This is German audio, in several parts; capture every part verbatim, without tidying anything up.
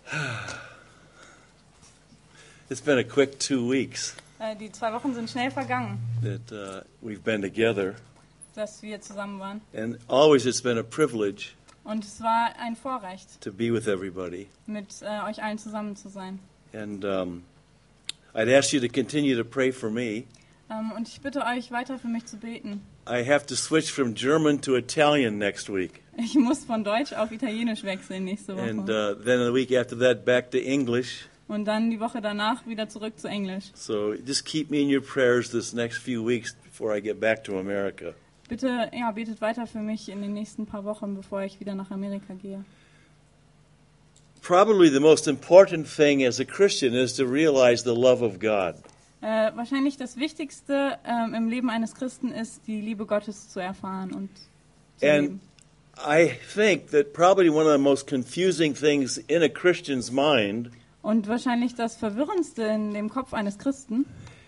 It's been a quick two weeks Äh, Die zwei Wochen sind schnell vergangen, that uh, we've been together, dass wir zusammen waren. and always it's been a privilege Und es war ein Vorrecht, to be with everybody. mit äh, euch allen zusammen zu sein. And um, I'd ask you to continue to pray for me. Ähm, und ich bitte euch, weiter für mich zu beten. I have to switch from German to Italian next week, Ich muss von Deutsch auf Italienisch wechseln nächste Woche. and uh, then the week after that back to English. Und dann die Woche danach wieder zurück zu Englisch. So just keep me in your prayers this next few weeks before I get back to America. Bitte, ja, betet weiter für mich in den nächsten paar Wochen, bevor ich wieder nach Amerika gehe. Probably the most important thing as a Christian is to realize the love of God. Äh, wahrscheinlich das Wichtigste ähm, im Leben eines Christen ist, die Liebe Gottes zu erfahren und zu And leben. I think that probably one of the most confusing things in a Christian's mind Und wahrscheinlich das Verwirrendste in dem Kopf eines Christen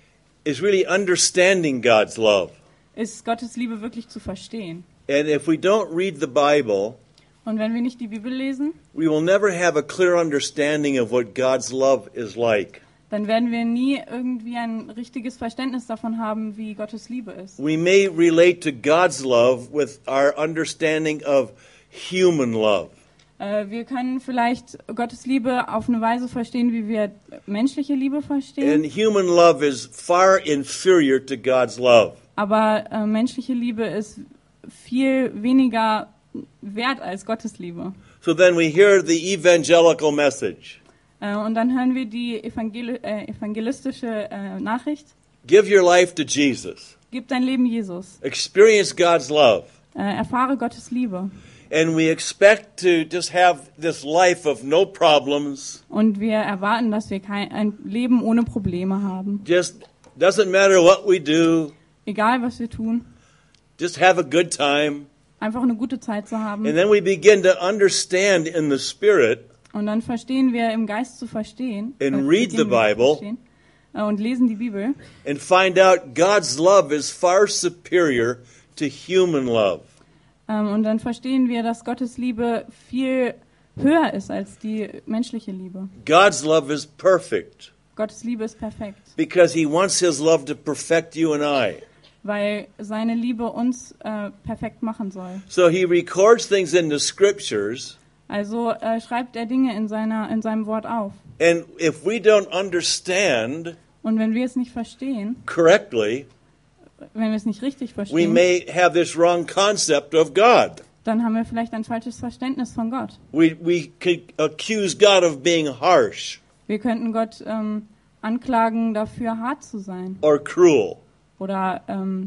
is really understanding God's love. ist, Gottes Liebe wirklich zu verstehen. And if we don't read the Bible, Und wenn wir nicht die Bibel lesen, we will never have a clear understanding of what God's love is like. dann werden wir nie irgendwie ein richtiges Verständnis davon haben, wie Gottes Liebe ist. We may relate to God's love with our understanding of human love. Äh, wir können vielleicht Gottes Liebe auf eine Weise verstehen, wie wir menschliche Liebe And verstehen. human love is far inferior to God's love. Aber äh, menschliche Liebe ist viel weniger wert als Gottes Liebe. So then we hear the evangelical message. Äh, und dann hören wir die Evangel äh, evangelistische äh, Nachricht. Give your life to Jesus. Gib dein Leben Jesus. Experience God's love. Äh, erfahre Gottes Liebe. And we expect to just have this life of no problems. Und wir erwarten, dass wir kein ein Leben ohne Probleme haben. Just doesn't matter what we do. Egal, was wir tun. Just have a good time. Einfach eine gute Zeit zu haben. And then we begin to understand in the Spirit Und dann verstehen wir im Geist zu verstehen. And äh, read beginnen the wir zu Bible. verstehen, äh, und lesen die Bibel. and find out God's love is far superior to human love. Ähm, und dann verstehen wir, dass Gottes Liebe viel höher ist als die menschliche Liebe. God's love is perfect Gottes Liebe ist perfekt, because He wants His love to perfect you and I. weil seine Liebe uns äh, perfekt machen soll. So He records things in the Scriptures, Also äh, schreibt er Dinge in, seiner, in seinem Wort auf. and if we don't understand Und wenn wir es nicht verstehen, correctly, wenn wir es nicht richtig we verstehen, may have this wrong concept of God. dann haben wir vielleicht ein falsches Verständnis von Gott. We, we could accuse God of being harsh Wir könnten Gott ähm, anklagen, dafür hart zu sein or cruel. oder ähm,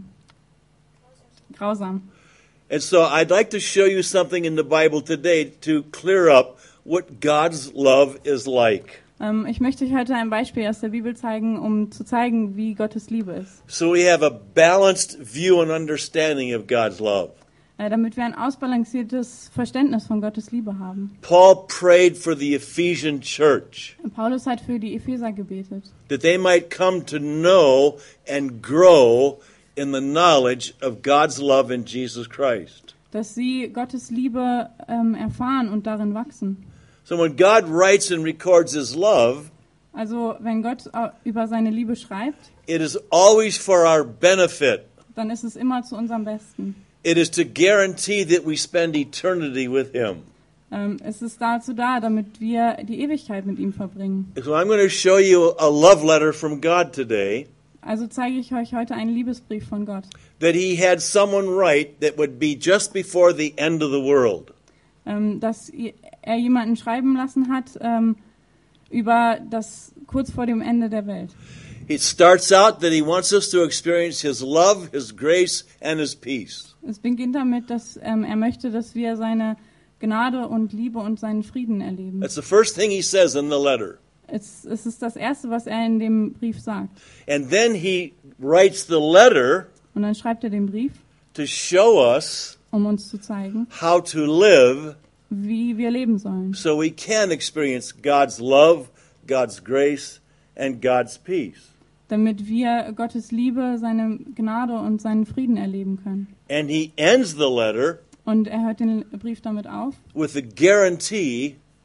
grausam. And so I'd like to show you something in the Bible today to clear up what God's love is like. Ähm, ich möchte euch heute ein Beispiel aus der Bibel zeigen, um zu zeigen, wie Gottes Liebe ist. So we have a balanced view and understanding of God's love. Äh, damit wir ein ausbalanciertes Verständnis von Gottes Liebe haben. Paul prayed for the Ephesian church Paulus hat für die Epheser gebetet, that they might come to know and grow in the knowledge of God's love in Jesus Christ. dass sie Gottes Liebe ähm, erfahren und darin wachsen. So when God writes and records His love, Also wenn Gott äh, über seine Liebe schreibt, it is always for our benefit. dann ist es immer zu unserem Besten. It is to guarantee that we spend eternity with Him. Ähm, es ist dazu da, damit wir die Ewigkeit mit ihm verbringen. So I'm going to show you a love letter from God today Also zeige ich euch heute einen Liebesbrief von Gott, that He had someone write that would be just before the end of the world. ähm, dass er jemanden schreiben lassen hat ähm, über das kurz vor dem Ende der Welt. It starts out that He wants us to experience His love, His grace, and His peace. Es beginnt damit, dass ähm, er möchte, dass wir seine Gnade und Liebe und seinen Frieden erleben. That's the first thing He says in the letter. Es, es ist das Erste, was er in dem Brief sagt. And then He writes the letter Und dann schreibt er den Brief, to show us um uns zu zeigen, how to live wie wir leben sollen, so we can experience God's love, God's grace, and God's peace. damit wir Gottes Liebe, seine Gnade und seinen Frieden erleben können. And He ends the letter Und er hört den Brief damit auf, with a guarantee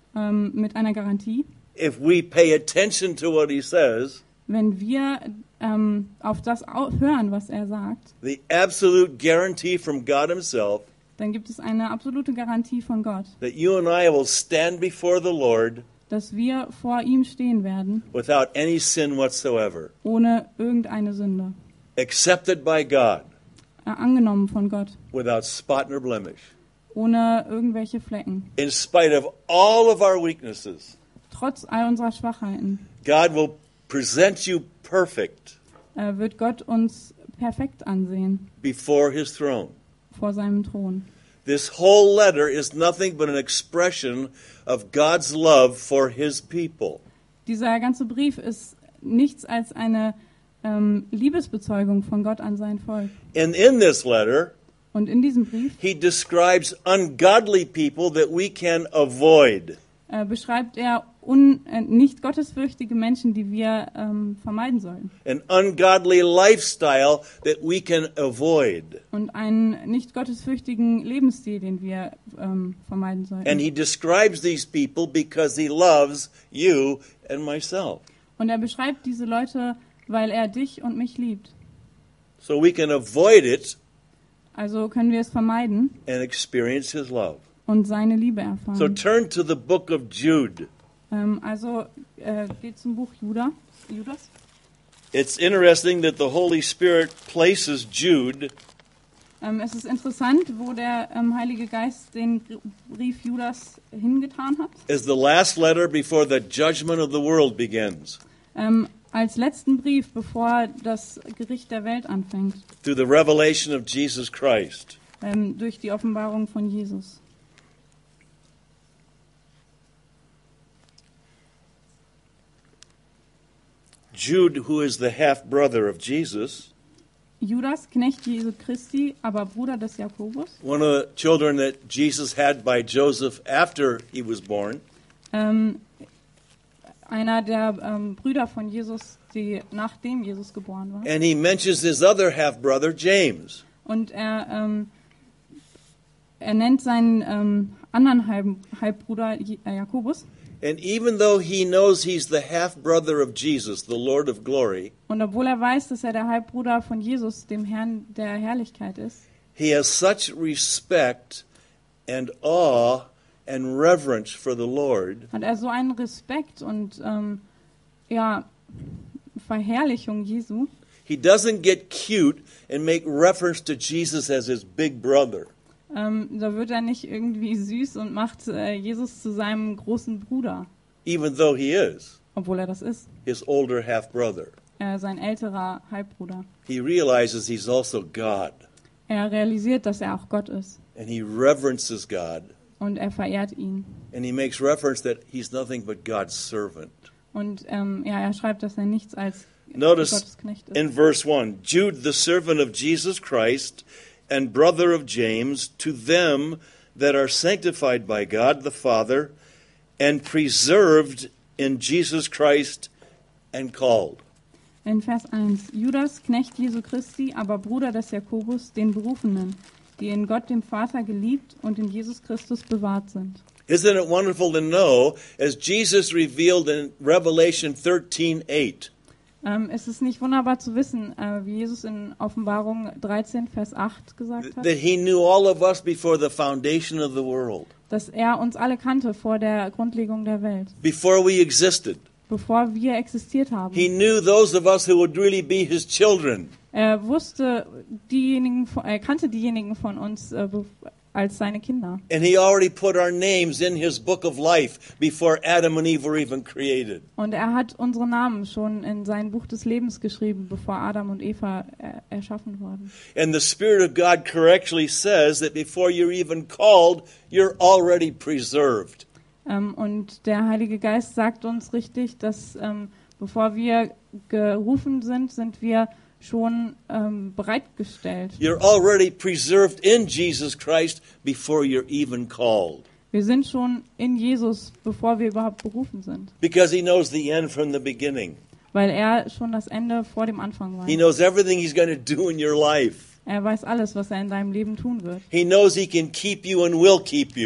ähm, mit einer Garantie. If we pay attention to what he says, Wenn wir ähm, auf das au- hören, was er sagt, the absolute guarantee from God himself dann gibt es eine absolute Garantie von Gott, that you and I will stand before the Lord dass wir vor ihm stehen werden, without any sin whatsoever, ohne irgendeine Sünde, accepted by God, äh, angenommen von Gott, without spot nor blemish, ohne irgendwelche Flecken, in spite of all of our weaknesses. trotz all unserer Schwachheiten. God will present you perfect Äh, wird Gott uns perfekt ansehen before his throne. vor seinem Thron. This whole letter is nothing but an expression of God's love for his people. Dieser ganze Brief ist nichts als eine ähm, Liebesbezeugung von Gott an sein Volk. And in this letter, Und in diesem Brief he describes ungodly people that we can avoid. äh, beschreibt er un, äh, nicht gottesfürchtige Menschen, die wir ähm, vermeiden sollen. An ungodly lifestyle that we can avoid. Und einen nicht gottesfürchtigen Lebensstil, den wir ähm, vermeiden sollten. And he describes these people because he loves you and myself. Und er beschreibt diese Leute, weil er dich und mich liebt. So we can avoid it Also können wir es vermeiden and experience his love. und seine Liebe So erfahren. turn to the book of Jude. Ähm, also äh, geht zum Buch Juda, Judas. It's interesting that the Holy Spirit places Jude Ähm, es ist interessant, wo der ähm, Heilige Geist den Brief Judas hingetan hat. as the last letter before the judgment of the world begins, Ähm, als letzten Brief, bevor das Gericht der Welt anfängt, through the revelation of Jesus Christ. ähm, durch die Offenbarung von Jesus. Jude, who is the half-brother of Jesus, Judas, Knecht Jesu Christi, aber Bruder des Jakobus, one of the children that Jesus had by Joseph after he was born, ähm, einer der ähm, Brüder von Jesus, die nachdem Jesus geboren war. and he mentions his other half-brother, James. Und er, ähm, er nennt seinen ähm, anderen Halb Halbbruder Je- äh, Jakobus. And even though he knows he's the half-brother of Jesus, the Lord of glory, Und obwohl er weiß, dass er der Halbbruder von Jesus, dem Herrn der Herrlichkeit ist, he has such respect and awe and reverence for the Lord hat er so einen Respekt und ähm, ja, Verherrlichung Jesu. he doesn't get cute and make reference to Jesus as his big brother. Ähm, da wird er nicht irgendwie süß und macht äh, Jesus zu seinem großen Bruder, Even though he is obwohl er das ist, his older half-brother. äh, sein älterer Halbbruder. He realizes he's also God, Er realisiert, dass er auch Gott ist and he reverences God, und er verehrt ihn. and he makes reference that he's nothing but God's servant. Und ähm, ja, er schreibt, dass er nichts als Notice Gottes Knecht ist. in verse one, Jude, the servant of Jesus Christ and brother of James, to them that are sanctified by God the Father and preserved in Jesus Christ and called. In Vers eins, Judas, Knecht Jesu Christi, aber Bruder des Jakobus, den Berufenen, die in Gott dem Vater geliebt und in Jesus Christus bewahrt sind. Isn't it wonderful to know, as Jesus revealed in Revelation thirteen eight, Ähm, es ist nicht wunderbar zu wissen, äh, wie Jesus in Offenbarung dreizehn, Vers acht gesagt hat, that he knew all of us before the foundation of the world, dass er uns alle kannte vor der Grundlegung der Welt, before we existed. bevor wir existiert haben. He knew those of us who would really be his children. Er wusste diejenigen, von- er kannte diejenigen von uns äh, be- als seine Kinder. And he already put our names in his book of life before Adam and Eve were even created. Und er hat unsere Namen schon in sein Buch des Lebens geschrieben, bevor Adam und Eva äh, erschaffen wurden. And the Spirit of God correctly says that before you're even called, you're already preserved. Ähm, und der Heilige Geist sagt uns richtig, dass ähm, bevor wir gerufen sind, sind wir schon ähm, bereitgestellt. You're already preserved in Jesus Christ before you're even called. Wir sind schon in Jesus, bevor wir überhaupt berufen sind, Because he knows the end from the beginning. weil er schon das Ende vor dem Anfang weiß. He knows everything he's going to do in your life. Er weiß alles, was er in deinem Leben tun wird. He knows he can keep you and will keep you.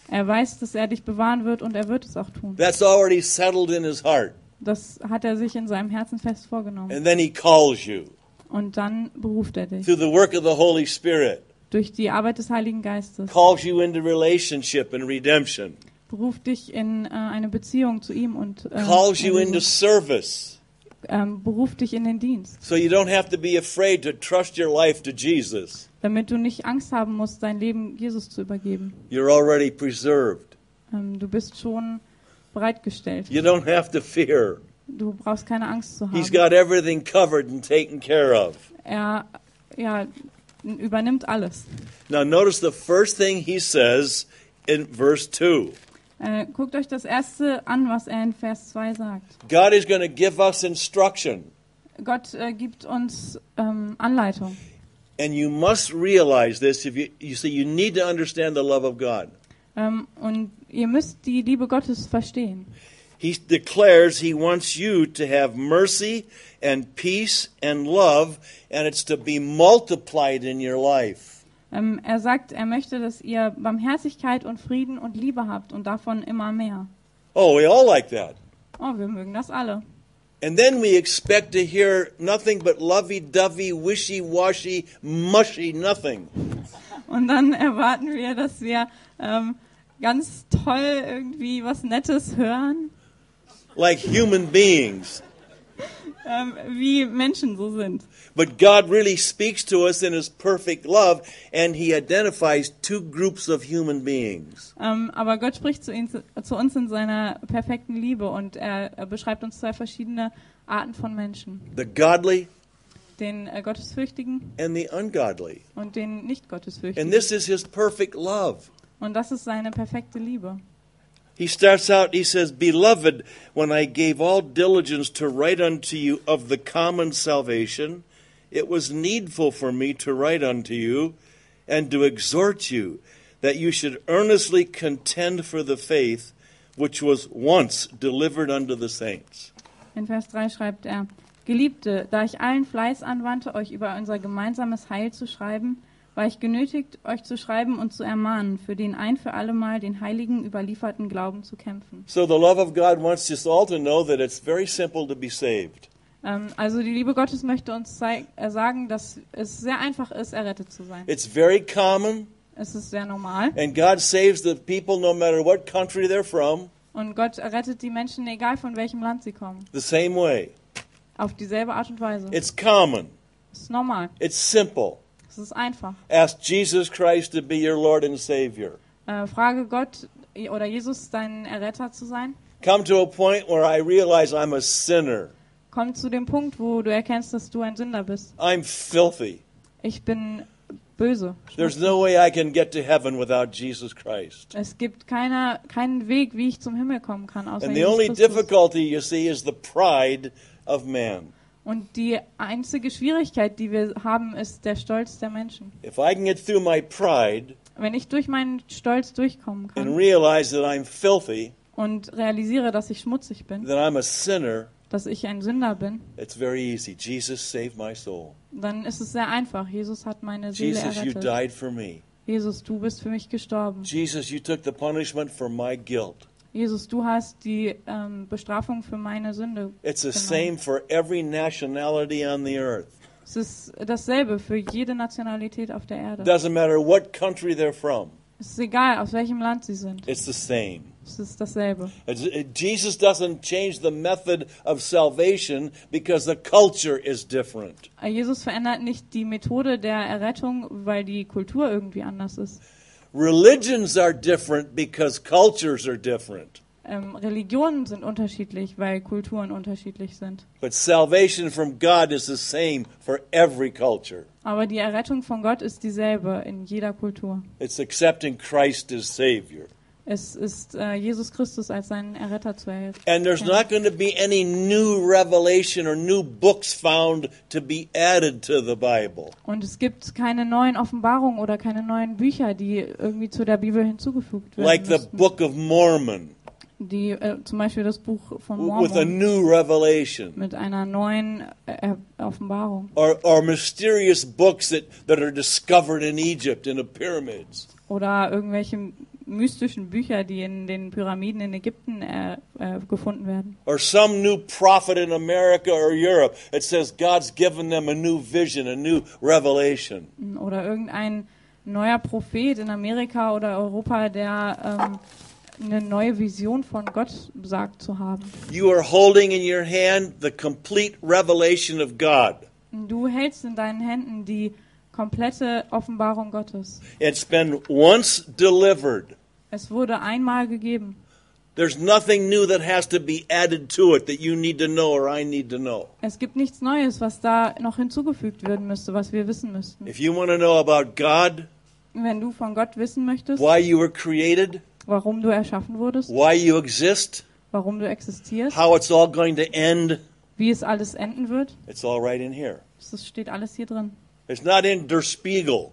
Er weiß, dass er dich bewahren wird und er wird es auch tun. That's already settled in his heart. Das hat er sich in seinem Herzen fest vorgenommen. And then he calls you Und dann beruft er dich through the work of the Holy Spirit. durch die Arbeit des Heiligen Geistes. Calls you into relationship and redemption. Beruft dich in äh, eine Beziehung zu ihm und äh, Calls you Erlösung. into service. ähm, beruft dich in den Dienst, So you don't have to be afraid to trust your life to Jesus. damit du nicht Angst haben musst, dein Leben Jesus zu übergeben. You're already preserved. Ähm, du bist schon bereitgestellt. You don't have to fear. Du brauchst keine Angst zu He's haben. got everything covered and taken care of. Er ja, n- übernimmt alles. Now notice the first thing he says in verse two. Äh, guckt euch das erste an, was er in Vers zwei sagt. God is going to give us instruction. Gott äh, gibt uns ähm, Anleitung. And you must realize this. If you, you see, you need to understand the love of God. Ähm, und ihr müsst die Liebe Gottes verstehen. He declares he wants you to have mercy and peace and love, and it's to be multiplied in your life. Ähm, er sagt, er möchte, dass ihr Barmherzigkeit und Frieden und Liebe habt und davon immer mehr. Oh, we all like that. Oh, wir mögen das alle. And then we expect to hear nothing but lovey-dovey, wishy-washy, mushy nothing. Und dann erwarten wir, dass wir ähm, ganz toll irgendwie was Nettes hören, Like human beings. ähm, wie Menschen so sind. But God really speaks to us in His perfect love, and He identifies two groups of human beings. Ähm, aber Gott spricht zu, ihn, zu uns in seiner perfekten Liebe und er, er beschreibt uns zwei verschiedene Arten von Menschen. The godly Den äh, Gottesfürchtigen and the ungodly. und den And Nicht-Gottesfürchtigen. this is His perfect love. Und das ist seine perfekte Liebe. He starts out, he says, Beloved, when I gave all diligence to write unto you of the common salvation, it was needful for me to write unto you and to exhort you that you should earnestly contend for the faith which was once delivered unto the saints. In Vers drei schreibt er, Geliebte, da ich allen Fleiß anwandte, euch über unser gemeinsames Heil zu schreiben, war ich genötigt, euch zu schreiben und zu ermahnen, für den ein für allemal den Heiligen überlieferten Glauben zu kämpfen. So the love of God wants us all to know that it's very simple to be saved. Ähm, also die Liebe Gottes möchte uns zei- äh, sagen, dass es sehr einfach ist, errettet zu sein. It's very common, Es ist sehr normal. and God saves the people no matter what country they're from, Und Gott errettet die Menschen, egal von welchem Land sie kommen. the same way. Auf dieselbe Art und Weise. It's common. Es ist normal. It's simple. Es ist einfach. Ask Jesus Christ to be your Lord and Savior. Äh, frage Gott oder Jesus, dein Erretter zu sein. Come to a point where I realize I'm a sinner. Komm zu dem Punkt, wo du erkennst, dass du ein Sünder bist. I'm filthy. Ich bin böse. There's no way I can get to heaven without Jesus Christ. Es gibt keine, keinen Weg, wie ich zum Himmel kommen kann, außer And the Jesus only Christus. difficulty, you see, is the pride of man. Und die einzige Schwierigkeit, die wir haben, ist der Stolz der Menschen. If I can get through my pride Wenn ich durch meinen Stolz durchkommen and kann realize that I'm filthy, und realisiere, dass ich schmutzig bin, that I'm a sinner, dass ich ein Sünder bin, it's very easy. Jesus saved my soul. dann ist es sehr einfach. Jesus hat meine Seele Jesus, you errettet. died for me. Jesus, du bist für mich gestorben. Jesus, you took the punishment for my guilt. Jesus, du hast die ähm, Bestrafung für meine Sünde It's the genommen. same for every nationality on the earth. Es ist dasselbe für jede Nationalität auf der Erde. Doesn't matter what country they're from. Es ist egal, aus welchem Land sie sind. It's the same. Es ist dasselbe. It's- it- Jesus doesn't change the method of salvation because the culture is different. Äh, Jesus verändert nicht die Methode der Errettung, weil die Kultur irgendwie anders ist. Religions are different because cultures are different. Ähm, Religionen sind unterschiedlich, weil Kulturen unterschiedlich sind. But salvation from God is the same for every culture. Aber die Errettung von Gott ist dieselbe in jeder Kultur. It's accepting Christ as Savior. Es ist äh, Jesus Christus als seinen Erretter zu erkennen. And there's not going to be any new revelation or new books found to be added to the Bible. Und es gibt keine neuen Offenbarungen oder keine neuen Bücher, die irgendwie zu der Bibel hinzugefügt werden Like the müssten. Book of Mormon Die, äh, zum Beispiel das Buch von with a Mormon new revelation. mit einer neuen äh, Offenbarung. Or, or mysterious books that, that are discovered in Egypt in the pyramids. Oder irgendwelche mystischen Bücher, die in den Pyramiden in Ägypten äh, äh, gefunden werden. Or some new prophet in America or Europe. It says God's given them a new vision, a new revelation. Oder irgendein neuer Prophet in Amerika oder Europa, der ähm, eine neue Vision von Gott sagt zu haben. You are holding in your hand the complete revelation of God. Du hältst in deinen Händen die komplette Offenbarung Gottes. It's been once delivered. Es wurde einmal gegeben. There's nothing new that has to be added to it that you need to know or I need to know. Es gibt nichts Neues, was da noch hinzugefügt werden müsste, was wir wissen müssten. If you want to know about God, Wenn du von Gott wissen möchtest, why you were created, warum du erschaffen wurdest, why you exist, warum du existierst, how it's all going to end, wie es alles enden wird, it's all right in here. das steht alles hier drin. It's not in Der Spiegel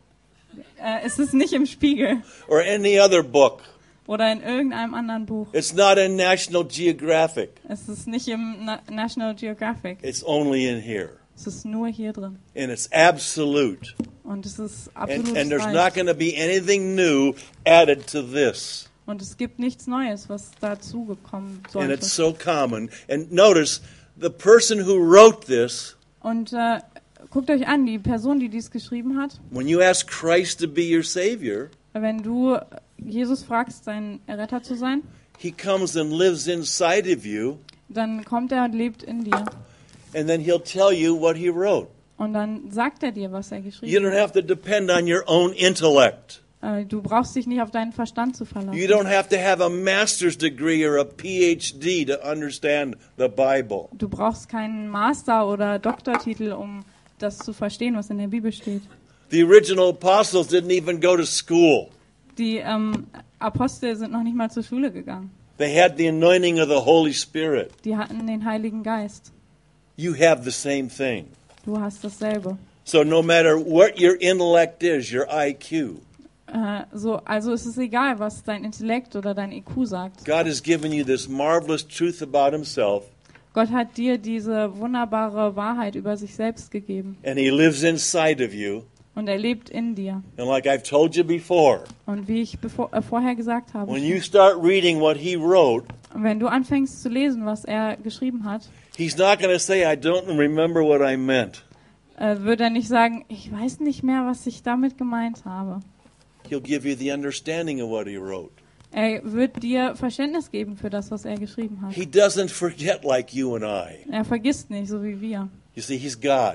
Äh, es ist nicht im Spiegel or any other book. oder in irgendeinem anderen Buch. It's not in National Geographic. Es ist nicht im Na- National Geographic. It's only in here. Es ist nur hier drin. And it's absolute. Und es ist And, absolut and there's frei. not going to be anything new added to this. Und es gibt nichts Neues, was dazu gekommen And sollte. it's so common. And notice, the person who wrote this, Und äh, guckt euch an, die Person, die dies geschrieben hat, when you ask Christ to be your Savior, wenn du Jesus fragst, sein Retter zu sein, He comes and lives inside of you, dann kommt er und lebt in dir. and then He'll tell you what He wrote. Und dann sagt er dir, was er You geschrieben don't hat. have to depend on your own intellect. Äh, du brauchst dich nicht auf deinen Verstand zu verlassen. You don't have to have a master's degree or a P H D to understand the Bible. Du brauchst keinen Master- oder Doktortitel, um das zu verstehen, was in der Bibel steht. The original apostles didn't even go to school. Die ähm, Apostel sind noch nicht mal zur Schule gegangen. They had the anointing of the Holy Spirit. Die hatten den Heiligen Geist. You have the same thing. Du hast dasselbe. So no matter what your intellect is, your I Q, Äh, so, also es ist egal, was dein Intellekt oder dein I Q sagt. God has given you this marvelous truth about Himself, Gott hat dir diese wunderbare Wahrheit über sich selbst gegeben. and He lives inside of you. Und er lebt in dir. And like I've told you before, Und wie ich bevor, äh, vorher gesagt habe, when you start reading what He wrote, wenn du anfängst zu lesen, was er geschrieben hat, He's not going to say, I don't remember what I meant. äh, wird er nicht sagen, ich weiß nicht mehr, was ich damit gemeint habe. He'll give you the understanding of what He wrote. Er wird dir Verständnis geben für das, was er geschrieben hat. He doesn't forget like you and I. Er vergisst nicht, so wie wir. You see, He's God.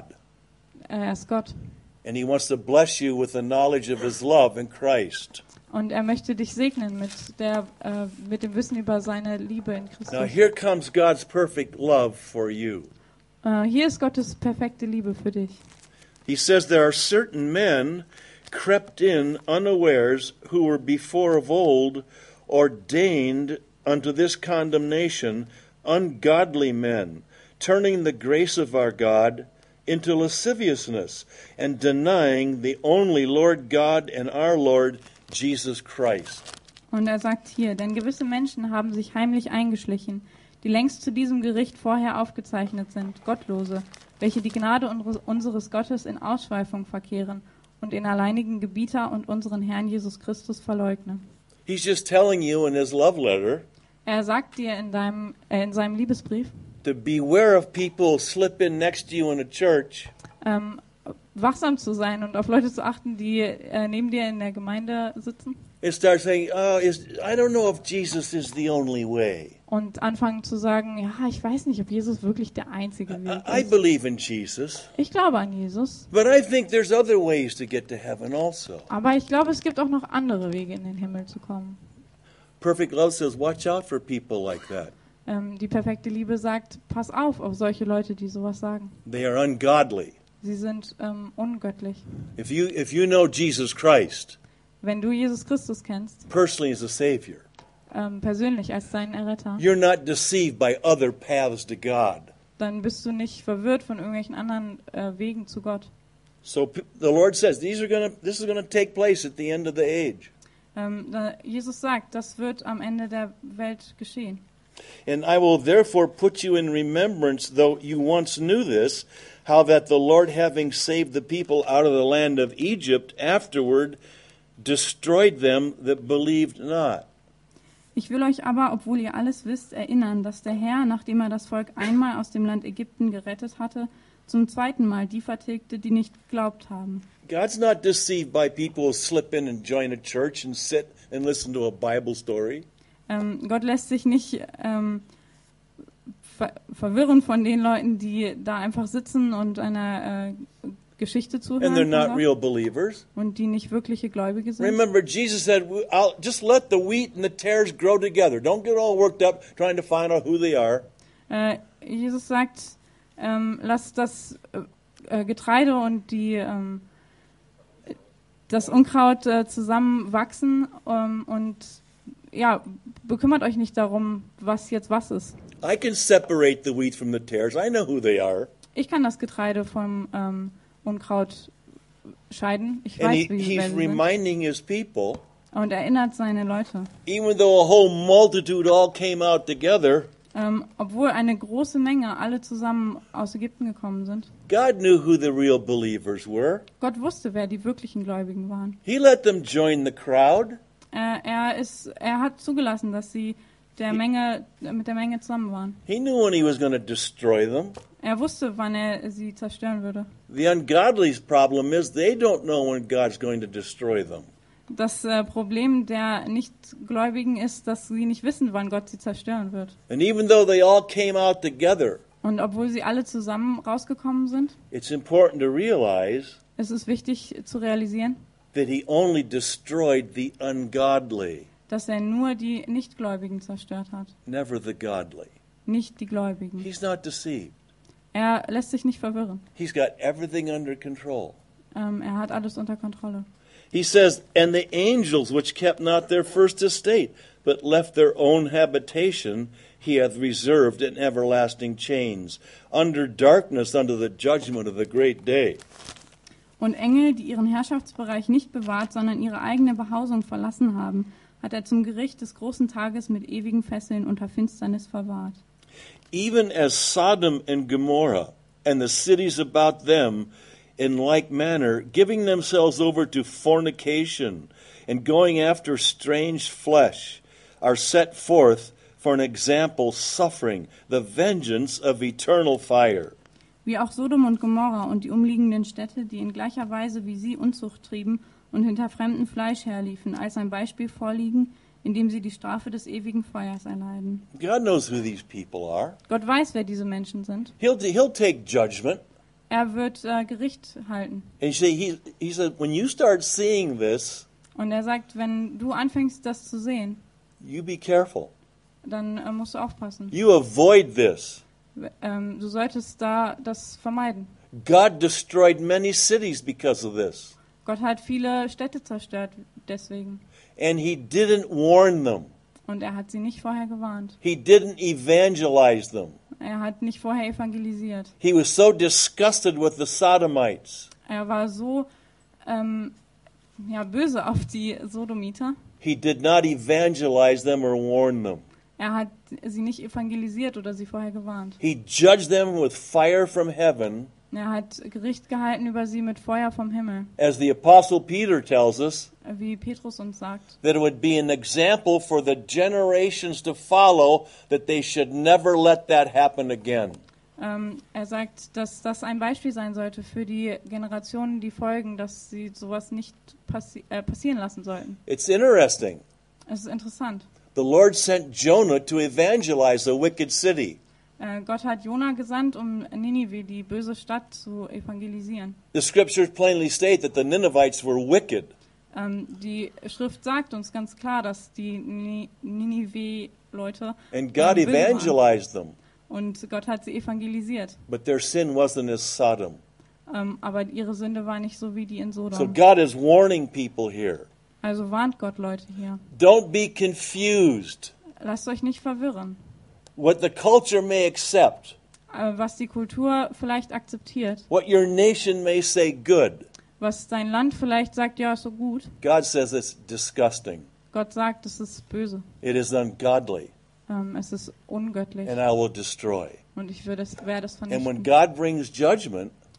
Er ist Gott. And He wants to bless you with the knowledge of His love in Christ. Und er möchte dich segnen mit, der, äh, mit dem Wissen über seine Liebe in Now Christus. here comes God's perfect love for you. Äh, hier ist Gottes perfekte Liebe für dich. He says there are certain men crept in unawares who were before of old ordained unto this condemnation, ungodly men, turning the grace of our God into lasciviousness and denying the only Lord God and our Lord Jesus Christ. Und er sagt hier, denn gewisse Menschen haben sich heimlich eingeschlichen, die längst zu diesem Gericht vorher aufgezeichnet sind, Gottlose, welche die Gnade unseres Gottes in Ausschweifung verkehren und den alleinigen Gebieter und unseren Herrn Jesus Christus verleugnen. He's just telling you in his love letter Er sagt dir in, deinem, äh, in seinem Liebesbrief, to beware of people slip in next to you in a church ähm, wachsam zu sein und auf Leute zu achten, die äh, neben dir in der Gemeinde sitzen and start saying, oh, is, I don't know if Jesus is the only way. und anfangen zu sagen, ja, ich weiß nicht, ob Jesus wirklich der einzige Weg I, I ist. believe in Jesus, Ich glaube an Jesus, but I think there's other ways to get to heaven also. aber ich glaube, es gibt auch noch andere Wege, in den Himmel zu kommen. Perfect love says, watch out for people like that. Ähm, die perfekte Liebe sagt, pass auf auf solche Leute, die sowas sagen. They are ungodly. Sie sind ähm, ungöttlich. If you, if you know Jesus Christ Wenn du Jesus Christus kennst, personally as a Savior, ähm, persönlich als deinen Erretter, you're not deceived by other paths to God. dann bist du nicht verwirrt von irgendwelchen anderen äh, Wegen zu Gott. So p- the Lord says, these are gonna, this is going to take place at the end of the age. Ähm, da Jesus sagt, das wird am Ende der Welt geschehen. And I will therefore put you in remembrance, though you once knew this, how that the Lord, having saved the people out of the land of Egypt, afterward destroyed them that believed not. Ich will euch aber, obwohl ihr alles wisst, erinnern, dass der Herr, nachdem er das Volk einmal aus dem Land Ägypten gerettet hatte, zum zweiten Mal die vertilgte, die nicht geglaubt haben. God's not deceived by people who slip in and join a church and sit and listen to a Bible story. Ähm, Gott lässt sich nicht ähm, ver verwirren von den Leuten, die da einfach sitzen und einer äh, Geschichte And they're zuhören not von Gott real believers. und die nicht wirkliche Gläubige sind. Remember, Jesus said, I'll just let the wheat and the tares grow together. Don't get all worked up trying to find out who they are. Äh, Jesus sagt, ähm, lasst das äh, Getreide und die, ähm, das Unkraut äh, zusammen wachsen ähm, und ja, bekümmert euch nicht darum, was jetzt was ist. I can separate the wheat from the tares. I know who they are. Ich kann das Getreide vom ähm, Unkraut scheiden. Ich And weiß, he, wie he's wer sie sind. reminding his people, Und erinnert seine Leute. even though a whole multitude all came out together, Ähm, obwohl eine große Menge alle zusammen aus Ägypten gekommen sind. God knew who the real believers were. Gott wusste, wer die wirklichen Gläubigen waren. He let them join the crowd. Äh, er, ist, er hat zugelassen, dass sie der Menge, mit der Menge zusammen waren. He knew when he was going to destroy them. Er wusste, wann er sie zerstören würde. The ungodly's problem is they don't know when God's going to destroy them. Das äh, Problem der Nichtgläubigen ist, dass sie nicht wissen, wann Gott sie zerstören wird. And even though they all came out together, Und obwohl sie alle zusammen rausgekommen sind, it's important to realize ist es wichtig zu realisieren, that he only destroyed the ungodly, dass er nur die Nichtgläubigen zerstört hat, never the godly. nicht die Gläubigen. He's not deceived. Er lässt sich nicht verwirren. He's got everything under control. Ähm, er hat alles unter Kontrolle. He says, and the angels which kept not their first estate, but left their own habitation, he hath reserved in everlasting chains, under darkness unto the judgment of the great day. Und Engel, die ihren Herrschaftsbereich nicht bewahrt, sondern ihre eigene Behausung verlassen haben, hat er zum Gericht des großen Tages mit ewigen Fesseln unter Finsternis verwahrt. Even as Sodom and Gomorrah and the cities about them, in like manner, giving themselves over to fornication and going after strange flesh, are set forth for an example, suffering the vengeance of eternal fire. Wie auch Sodom und Gomorra und die umliegenden Städte, die in gleicher Weise wie sie Unzucht trieben und hinter fremdem Fleisch herliefen, als ein Beispiel vorliegen, indem sie die Strafe des ewigen Feuers erleiden. God knows who these people are. Gott weiß, wer diese Menschen sind. He'll, he'll take judgment. Er wird äh, Gericht halten. And you see, he, he said, when you start seeing this, Und er sagt, wenn du anfängst, das zu sehen, you be careful. dann äh, musst du aufpassen. You avoid this. Ähm, du solltest da das vermeiden. God destroyed many cities because of this. Gott hat viele Städte zerstört deswegen. And he didn't warn them. Und er hat sie nicht vorher gewarnt. He didn't evangelize them. Er hat nicht vorher evangelisiert. He was so disgusted with the Sodomites. Er war so ähm, ja, böse auf die Sodomiter. He did not evangelize them or warn them. Er hat sie nicht evangelisiert oder sie vorher gewarnt. He judged them with fire from heaven, Er hat Gericht gehalten über sie mit Feuer vom Himmel, as the Apostle Peter tells us, wie Petrus uns sagt. that it would be an example for the generations to follow, that they should never let that happen again. Ähm, er sagt, dass das ein Beispiel sein sollte für die Generationen, die folgen, dass sie sowas nicht passi äh, passieren lassen sollten. It's interesting. Es ist interessant. The Lord sent Jonah to evangelize a wicked city. Äh, Gott hat Jona gesandt, um Ninive, die böse Stadt, zu evangelisieren. The scriptures plainly state that the Ninevites were wicked. Ähm, die Schrift sagt uns ganz klar, dass die Ni- Ninive-Leute And God äh, böse waren. evangelized them, Und Gott hat sie evangelisiert. but their sin wasn't as Sodom. Ähm, aber ihre Sünde war nicht so wie die in So Sodom. God is warning people here. Also warnt Gott Leute hier. Don't be confused. Lasst euch nicht verwirren. What the culture may accept, Äh, was die Kultur vielleicht akzeptiert, what your nation may say good, was dein Land vielleicht sagt, ja, ist so gut. God says it's disgusting. Gott sagt, es ist böse. It is ungodly, Ähm, es ist ungöttlich. and I will destroy. Und ich würde es, werde es And when vernichten. God brings judgment,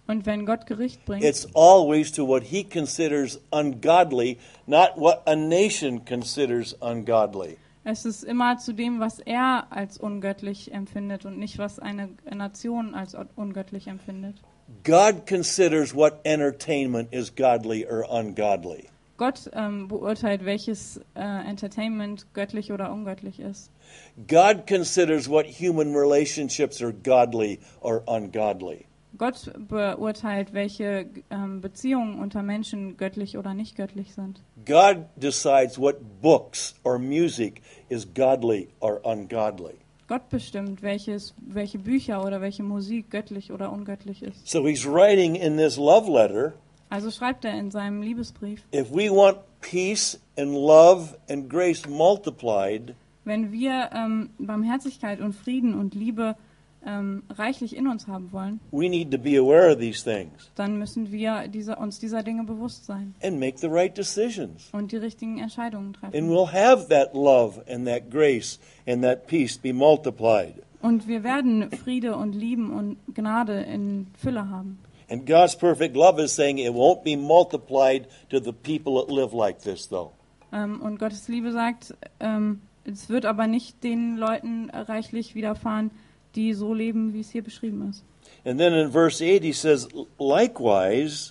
Und wenn Gott Gericht bringt, it's always to what he considers ungodly, not what a nation considers ungodly. es ist immer zu dem, was er als ungöttlich empfindet und nicht, was eine Nation als ungöttlich empfindet. God considers what entertainment is godly or ungodly. Gott ähm, beurteilt, welches äh, Entertainment göttlich oder ungöttlich ist. God considers what human relationships are godly or ungodly. Gott beurteilt, welche ähm, Beziehungen unter Menschen göttlich oder nicht göttlich sind. God decides what books or music is godly or ungodly. Gott bestimmt, welches, welche Bücher oder welche Musik göttlich oder ungöttlich ist. So he's writing in this love letter, Also schreibt er in seinem Liebesbrief, if we want peace and love and grace multiplied, wenn wir ähm, Barmherzigkeit und Frieden und Liebe ähm, reichlich in uns haben wollen, we need to be aware of these things dann müssen wir diese, uns dieser Dinge bewusst sein and make the right decisions. und die richtigen Entscheidungen And treffen. we'll have that love and that grace and that peace be multiplied. Und wir werden Friede und Lieben und Gnade in Fülle haben. And God's perfect love is saying it won't be multiplied to the people that live like this, though. Ähm, und Gottes Liebe sagt, ähm, es wird aber nicht den Leuten reichlich widerfahren, die so leben, wie es hier beschrieben ist. And then in verse eight he says, likewise,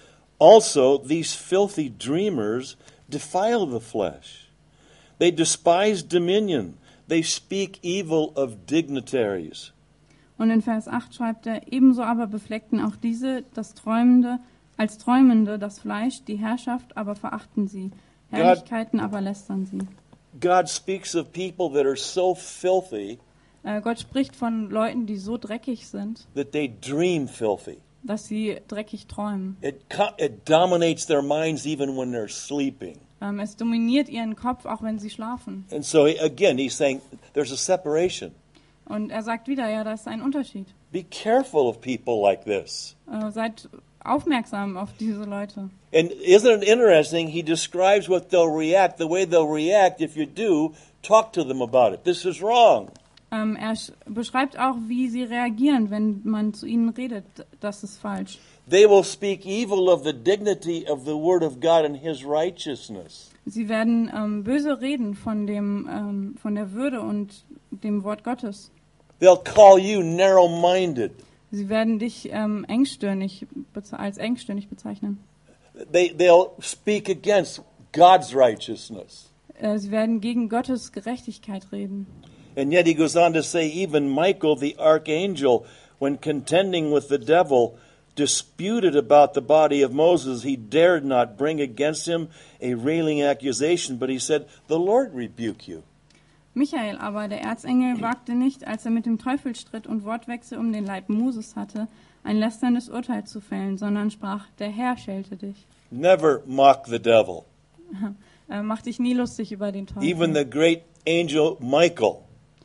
also these filthy dreamers defile the flesh. They despise dominion. They speak evil of dignitaries. Und in Vers acht schreibt er, ebenso aber befleckten auch diese das Träumende, als Träumende das Fleisch, die Herrschaft aber verachten sie, Herrlichkeiten aber lästern sie. God speaks of people that are so filthy Äh, Gott spricht von Leuten, die so dreckig sind, that they dream filthy. dass sie dreckig träumen. It, co- it dominates their minds even when they're sleeping. Ähm, es dominiert ihren Kopf, auch wenn sie schlafen. And so, again, he's saying there's a separation. Und er sagt wieder, ja, da ist ein Unterschied. Be careful of people like this. Äh, seid aufmerksam auf diese Leute. And isn't it interesting? He describes what they'll react, the way they'll react if you do talk to them about it. This is wrong. Ähm, er sch- beschreibt auch, wie sie reagieren, wenn man zu ihnen redet. Das ist falsch. They will speak evil of the dignity of the Word of God and His righteousness. Sie werden ähm, böse reden von dem, ähm, von der Würde und dem Wort Gottes. They'll call you narrow-minded. Sie werden dich ähm, engstirnig beze- als engstirnig bezeichnen. They, they'll speak against God's righteousness. Äh, sie werden gegen Gottes Gerechtigkeit reden. And yet he goes on to say, even Michael the archangel, when contending with the devil, disputed about the body of Moses, he dared not bring against him a railing accusation, but he said, the Lord rebuke you. Michael aber, der Erzengel, wagte nicht, als er mit dem Teufel stritt und Wortwechsel um den Leib Moses hatte, ein lästerndes Urteil zu fällen, sondern sprach, der Herr schelte dich. Never mock the devil. Äh, mach dich nie lustig über den Teufel. Even the great angel Michael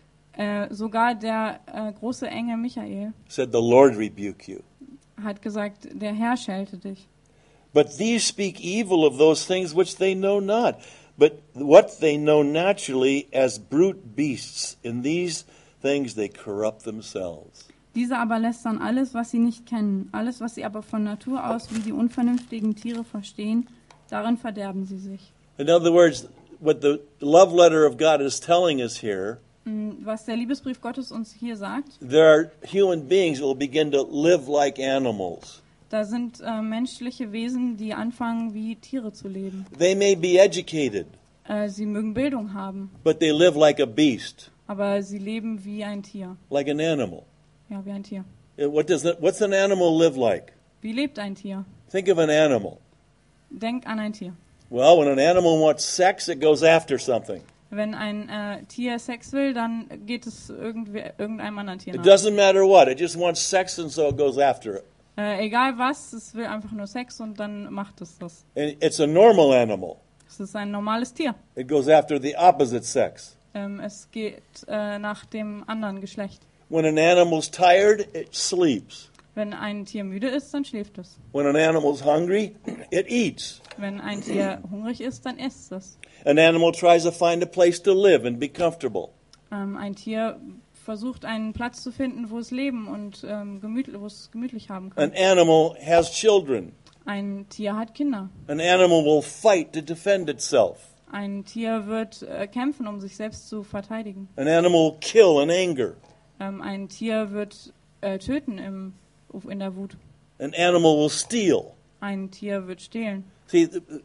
Äh, sogar der äh, große Engel Michael said, the Lord rebuke you. hat gesagt, der Herr schelte dich. But these speak evil of those things which they know not, but what they know naturally as brute beasts. In these things they corrupt themselves. Diese aber lästern alles, was sie nicht kennen, alles, was sie aber von Natur aus wie die unvernünftigen Tiere verstehen, darin verderben sie sich. In other words, what the love letter of God is telling us here, Was der Liebesbrief Gottes uns hier sagt, there are human beings that will begin to live like animals. da sind äh, menschliche Wesen, die anfangen, wie Tiere zu leben. They may be educated, Äh, sie mögen Bildung haben, but they live like a beast, aber sie leben wie ein Tier. like an animal. Ja, wie ein Tier. What does that, what's an animal live like? Wie lebt ein Tier? Think of an animal. Denk an ein Tier. Well, when an animal wants sex, it goes after something. Wenn ein äh, Tier Sex will, dann geht es irgendwer, irgendeinem anderen Tier It nach. doesn't matter what. It just wants sex, and so it goes after it. Äh, egal was, es will einfach nur Sex und dann macht es das. And it's a normal animal. Es ist ein normales Tier. It goes after the opposite sex. Ähm, es geht äh, nach dem anderen Geschlecht. When an animal's tired, it sleeps. Wenn ein Tier müde ist, dann schläft es. When an animal's hungry, it eats. Wenn ein Tier hungrig ist, dann isst es. An animal tries to find a place to live and be comfortable. Ähm, ein Tier versucht, einen Platz zu finden, wo es leben und ähm, gemütlich, wo es gemütlich haben An kann. animal has children. Ein Tier hat Kinder. An animal will fight to defend itself. Ein Tier wird äh, kämpfen, um sich selbst zu verteidigen. An animal will kill in anger. Ähm, ein Tier wird äh, töten im, in der Wut. An animal will steal. Ein Tier wird stehlen. See,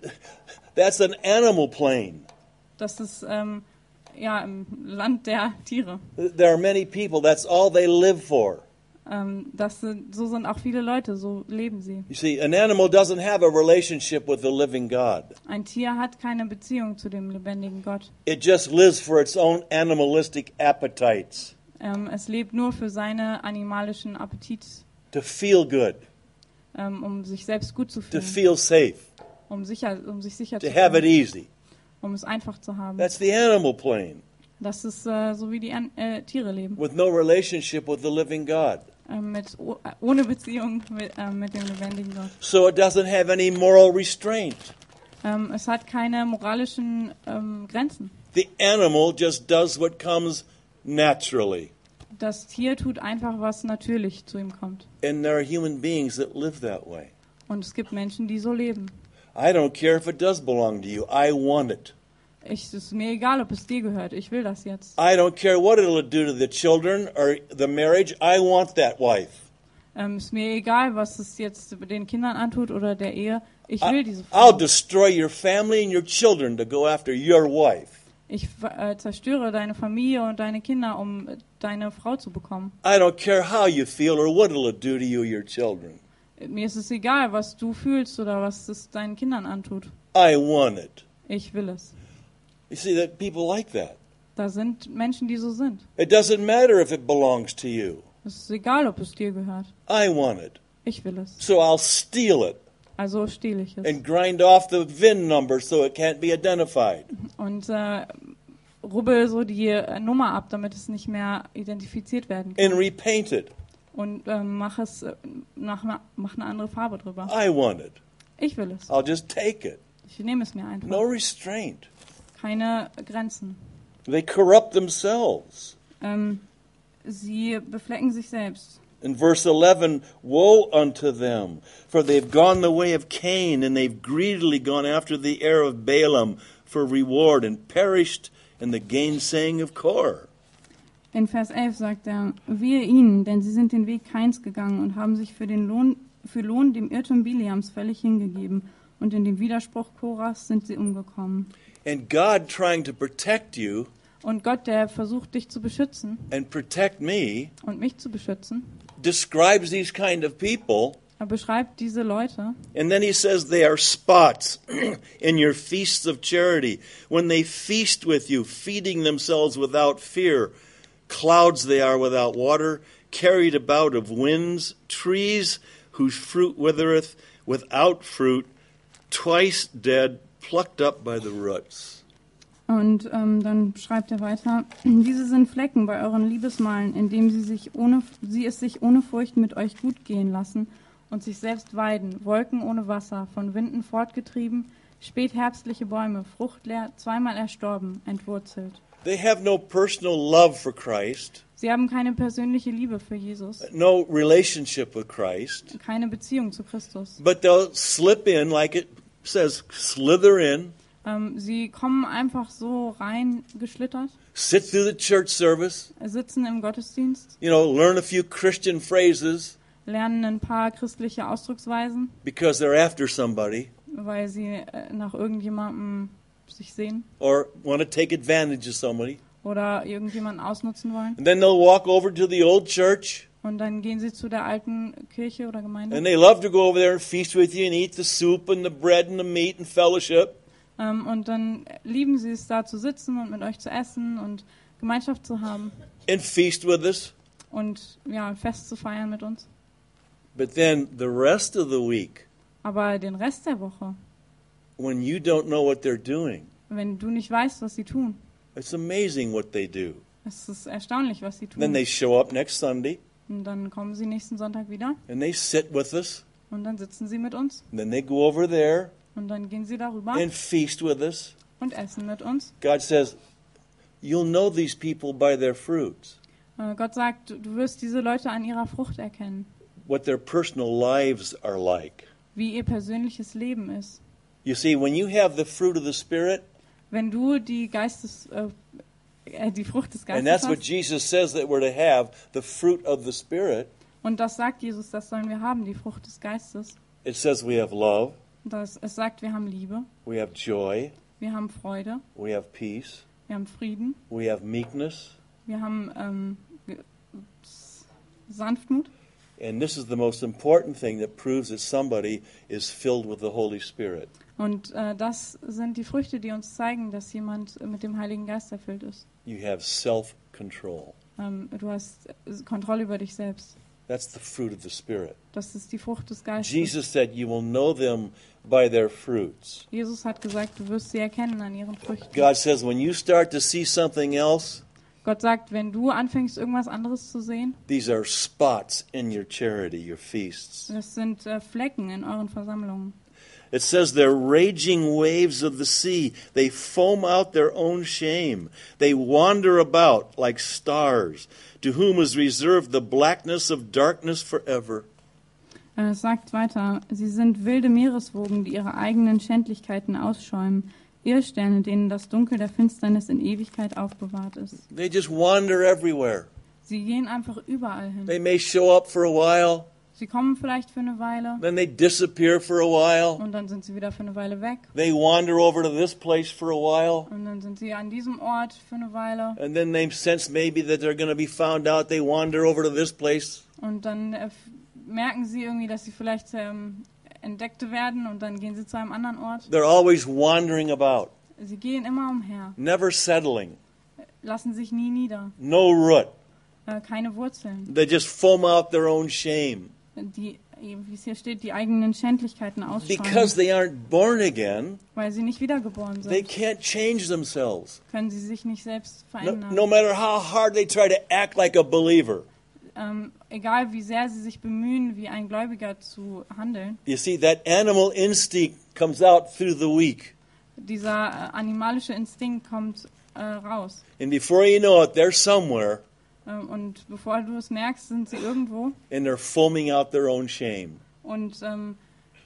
that's an animal plane. Das ist ähm, ja im Land der Tiere. There are many people, that's all they live for. Ähm, das sind, so sind auch viele Leute, so leben sie. You see, an animal doesn't have a relationship with the living God. Ein Tier hat keine Beziehung zu dem lebendigen Gott. It just lives for its own animalistic appetites, Ähm, es lebt nur für seine animalischen Appetite, to feel good, ähm, um sich selbst gut zu to fühlen, feel safe, um, sicher, um sich sicher to zu have it fühlen, easy. um es einfach zu haben. That's the animal plane, Das ist äh, so, wie die An äh, Tiere leben, with no relationship with the living God. ähm, mit, oh, äh, ohne Beziehung mit, äh, mit dem lebendigen Gott. So it doesn't have any moral restraint. Ähm, es hat keine moralischen ähm, Grenzen. The animal just does what comes naturally. Das Tier tut einfach, was natürlich zu ihm kommt. And there are human beings that live that way. Und es gibt Menschen, die so leben. I don't care if it does belong to you. I want it. Ich, es ist mir egal, ob es dir gehört. Ich will das jetzt. I don't care what it'll do to the children or the marriage. I want that wife. Ähm, ist mir egal, was es jetzt den Kindern antut oder der Ehe. Ich will diese I'll Frau. destroy your family and your children to go after your wife. Ich äh, zerstöre deine Familie und deine Kinder, um äh, deine Frau zu bekommen. I don't care how you feel or what it'll do to you or your children. Mir ist es egal, was du fühlst oder was es deinen Kindern antut. I want it. Ich will es. You see that people like that. Da sind Menschen, die so sind. It doesn't matter if it belongs to you. Es ist egal, ob es dir gehört. I want it. Ich will es. So I'll steal it Also stehle ich es. and grind off the V I N number so it can't be identified. Und äh, rubbel so die äh, Nummer ab, damit es nicht mehr identifiziert werden And kann. repaint it. Und äh, mach es äh, nach, mach eine andere Farbe drüber. I want it. Ich will es. I'll just take it. Ich nehme es mir einfach. No restraint. Keine Grenzen. They corrupt themselves. Ähm, sie beflecken sich selbst. In verse eleven, woe unto them, for they've gone the way of Cain, and they've greedily gone after the heir of Balaam for reward, and perished in the gainsaying of Kor. In Vers elf sagt er, wehe ihnen, denn sie sind den Weg Kains gegangen und haben sich für den Lohn, für Lohn dem Irrtum Bileams völlig hingegeben. Und in dem Widerspruch Koras sind sie umgekommen. And God, trying to protect you Und Gott, der versucht, dich zu beschützen and protect me, und mich zu beschützen, describes these kind of people, er beschreibt diese Leute. and then he says they are spots in your feasts of charity. When they feast with you, feeding themselves without fear, clouds they are without water, carried about of winds, trees whose fruit withereth, without fruit, twice dead, plucked up by the roots. Und ähm, dann schreibt er weiter, diese sind Flecken bei euren Liebesmalen, indem sie, sich ohne, sie es sich ohne Furcht mit euch gut gehen lassen und sich selbst weiden, Wolken ohne Wasser, von Winden fortgetrieben, spätherbstliche Bäume, fruchtleer, zweimal erstorben, entwurzelt. They have no personal love for Christ, Sie haben keine persönliche Liebe für Jesus, no relationship with Christ, keine Beziehung zu Christus. but they'll slip in, like it says, slither in, Ähm, sie kommen einfach so reingeschlittert, sit through the church service, sitzen im Gottesdienst, you know, learn a few Christian phrases lernen ein paar christliche Ausdrucksweisen, because they're after somebody, weil sie äh, nach irgendjemandem sich sehen or want to take advantage of somebody. oder irgendjemanden ausnutzen wollen. And then they'll walk over to the old church, Und dann gehen sie zu der alten Kirche oder Gemeinde. and they love to go over there and feast with you and eat the soup and the bread and the meat and fellowship. Ähm, und dann lieben sie es, da zu sitzen und mit euch zu essen und Gemeinschaft zu haben and feast with us. und ja, ein Fest zu feiern mit uns. But then the rest of the week, Aber den Rest der Woche, when you don't know what they're doing, wenn du nicht weißt, was sie tun, it's amazing what they do. es ist erstaunlich, was sie And then tun. they show up next Sunday Und dann kommen sie nächsten Sonntag wieder and they sit with us. und dann sitzen sie mit uns And then they go over there und dann gehen sie darüber and feast with us. und essen mit uns. God says, you'll know these people by their fruits. Äh, Gott sagt, du wirst diese Leute an ihrer Frucht erkennen, what their personal lives are like. wie ihr persönliches Leben ist. You see, when you have the fruit of the Spirit, Wenn du die Geistes, äh, äh, die Frucht des and Geistes that's what hast, Jesus says that we're to have, the fruit of the Spirit, und das sagt Jesus, das sollen wir haben, die Frucht des Geistes. it says we have love, Das, es sagt, wir haben Liebe, we have joy, wir haben Freude, we have peace, wir haben Frieden, we have meekness, wir haben ähm, Ge- Sanftmut. and this is the most important thing that proves that somebody is filled with the Holy Spirit. Und äh, das sind die Früchte, die uns zeigen, dass jemand mit dem Heiligen Geist erfüllt ist. You have self-control. Ähm, du hast Kontrolle über dich selbst. That's the fruit of the Spirit. Das ist die Frucht des Geistes. Jesus said, you will know them by their fruits. Jesus hat gesagt, du wirst sie erkennen an ihren Früchten. God says, when you start to see something else, Gott sagt, wenn du anfängst, irgendwas anderes zu sehen, these are spots in your charity, your feasts. das sind äh, Flecken in euren Versammlungen. It says they're raging waves of the sea. They foam out their own shame. They wander about like stars, to whom is reserved the blackness of darkness forever. Äh, Es sagt weiter, sie sind wilde Meereswogen, die ihre eigenen Schändlichkeiten ausschäumen. Irrsterne, denen das Dunkel der Finsternis in Ewigkeit aufbewahrt ist. They just wander everywhere. Sie gehen einfach überall hin. They may show up for a while, Sie kommen vielleicht für eine Weile then they disappear for a while. und dann sind sie wieder für eine Weile weg. They wander over to this place for a while, Und dann sind sie an diesem Ort für eine Weile. and then they sense maybe that they're going to be found out. They wander over to this place. Und dann äh, f- merken sie irgendwie, dass sie vielleicht ähm, entdeckt werden und dann gehen sie zu einem anderen Ort. They're always wandering about, Sie gehen immer umher, never settling, lassen sich nie nieder, no root. äh, keine Wurzeln. They just foam out their own shame. Die, wie es hier steht, die eigenen Schändlichkeiten Because ausschauen, they aren't born again, weil sie nicht wiedergeboren they sind. can't change themselves. Können sie sich nicht selbst No, verändern. no matter how hard they try to act like a believer. Ähm, egal wie sehr sie sich bemühen, wie ein Gläubiger zu handeln. You see, that animal instinct comes out through the week. Dieser äh, animalische Instinkt kommt äh, raus. And before you know it, they're somewhere Ähm, und bevor du es merkst, sind sie irgendwo and they're foaming out their own shame. und ähm,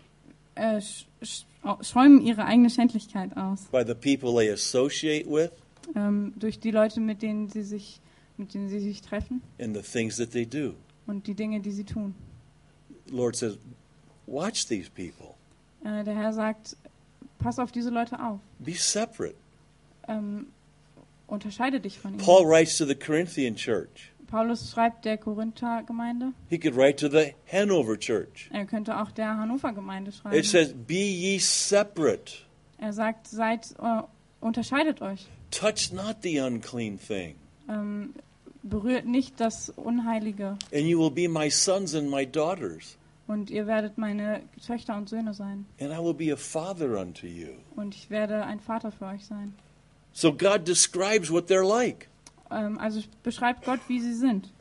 äh, sch sch schäumen ihre eigene Schändlichkeit aus. By the people they associate with Ähm, durch die Leute, mit denen sie sich, mit denen sie sich treffen and the things that they do. und die Dinge, die sie tun. The Lord says, watch these people. Äh, der Herr sagt, pass auf diese Leute auf. Be separate. Ähm, unterscheide dich von ihnen. Paul writes to the Corinthian church. Paulus schreibt der Korinther-Gemeinde. He could write to the Hanover church. Er könnte auch der Hannover-Gemeinde schreiben. It says, be ye separate. Er sagt, seid, äh, unterscheidet euch. Touch not the unclean thing. Ähm, berührt nicht das Unheilige And you will be my sons and my daughters. und ihr werdet meine Töchter und Söhne sein. And I will be a father unto you. Und ich werde ein Vater für euch sein. So God describes what they're like. Ähm, also beschreibt Gott, wie sie sind.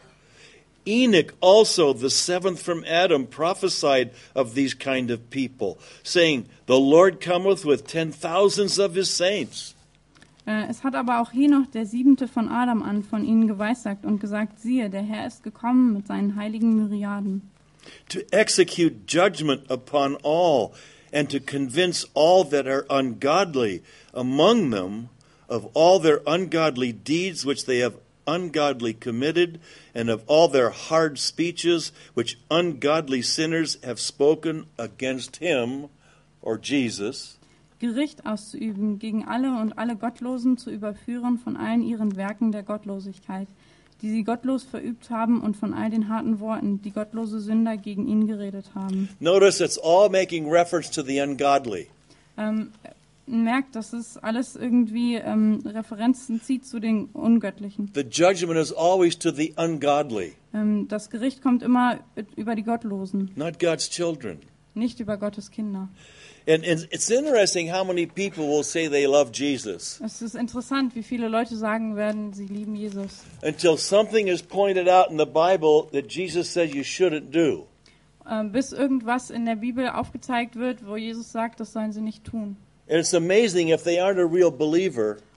Enoch also, the seventh from Adam, prophesied of these kind of people, saying, the Lord cometh with ten thousands of his saints. Äh, es hat aber auch Henoch, der siebente von Adam an, von ihnen geweissagt und gesagt, siehe, der Herr ist gekommen mit seinen heiligen Myriaden, To execute judgment upon all, and to convince all that are ungodly among them of all their ungodly deeds which they have ungodly committed, and of all their hard speeches which ungodly sinners have spoken against him, or Jesus, Gericht auszuüben, gegen alle und alle Gottlosen zu überführen von allen ihren Werken der Gottlosigkeit, die sie gottlos verübt haben und von all den harten Worten, die gottlose Sünder gegen ihn geredet haben. Notice it's all making reference to the ungodly. Ähm, merkt, dass es alles irgendwie ähm, Referenzen zieht zu den Ungöttlichen. The judgment is always to the ungodly, Ähm, das Gericht kommt immer über die Gottlosen, not God's children. nicht über Gottes Kinder. And, and it's interesting how many people will say they love Jesus Es ist interessant, wie viele Leute sagen werden, sie lieben Jesus. until something is pointed out in the Bible that Jesus said you shouldn't do. Ähm, bis irgendwas in der Bibel aufgezeigt wird, wo Jesus sagt, das sollen sie nicht tun. And it's amazing if they aren't a real believer,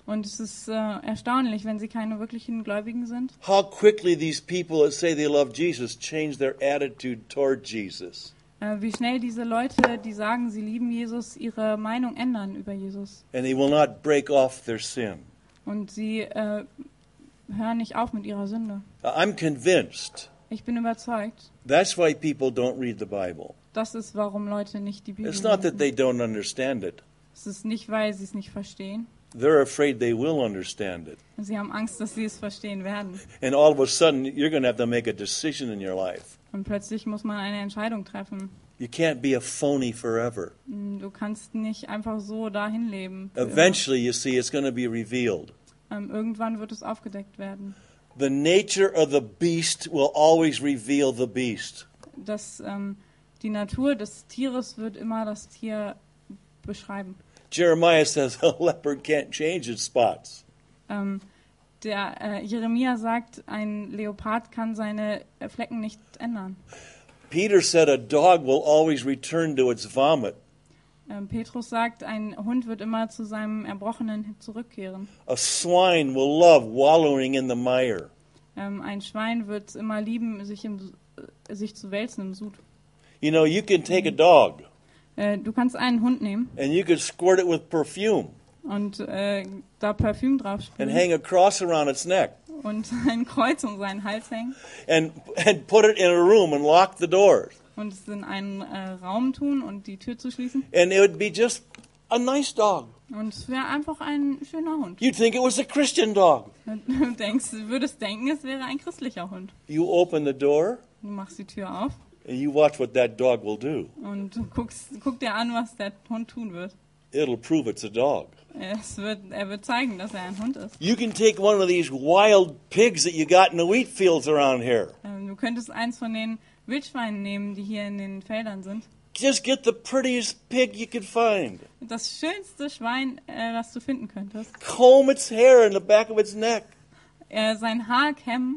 Und es ist äh, erstaunlich, wenn sie keine wirklichen Gläubigen sind, How quickly these people that say they love Jesus change their attitude toward Jesus. äh, wie schnell diese Leute, die sagen, sie lieben Jesus, ihre Meinung ändern über Jesus. And they will not break off their sin. Und sie äh, hören nicht auf mit ihrer Sünde. I'm convinced Ich bin überzeugt, that's why people don't read the Bible. das ist, warum Leute nicht die Bibel It's not that lesen. they don't understand it. Es ist nicht, weil sie es nicht verstehen. They're afraid they will understand it. Sie haben Angst, dass sie es verstehen werden. And all of a sudden, you're going to have to make a decision in your life. Und plötzlich muss man eine Entscheidung treffen. You can't be a phony forever. Du kannst nicht einfach so dahin leben. für immer. Eventually, you see, it's going to be revealed. Ähm, irgendwann wird es aufgedeckt werden. The nature of the beast will always reveal the beast. Das, ähm, die Natur des Tieres wird immer das Tier beschreiben. Jeremiah says a leopard can't change its spots. Ähm, der äh, Jeremia sagt, ein Leopard kann seine äh, Flecken nicht ändern. Peter said a dog will always return to its vomit. Ähm, Petrus sagt, ein Hund wird immer zu seinem Erbrochenen zurückkehren. A swine will love wallowing in the mire. Ähm, ein Schwein wird immer lieben, sich, im, äh, sich zu wälzen im Sud. You know, you can take a dog Äh, du kannst einen Hund nehmen and you can squirt it with perfume und äh, da Parfüm drauf and sprühen hang a cross around its neck und ein Kreuz um seinen Hals hängen and and put it in a room and lock the doors. und es in einen äh, Raum tun und die Tür zuschließen. And it would be just a nice dog. Und es wäre einfach ein schöner Hund. You'd think it was a Christian dog. Du denkst, du würdest denken, es wäre ein christlicher Hund. You open the door Du machst die Tür auf and you watch what that dog will do. und du guckst, guck dir an, was der Hund tun wird. It'll prove it's a dog. Es wird. Er wird zeigen, dass er ein Hund ist. You can take one of these wild pigs that you got in the wheat fields around here. Ähm, Du könntest eins von den Wildschweinen nehmen, die hier in den Feldern sind. Just get the prettiest pig you could find. Das schönste Schwein, äh, das du finden könntest. Comb its hair in the back of its neck. Äh, sein Haar kämmen,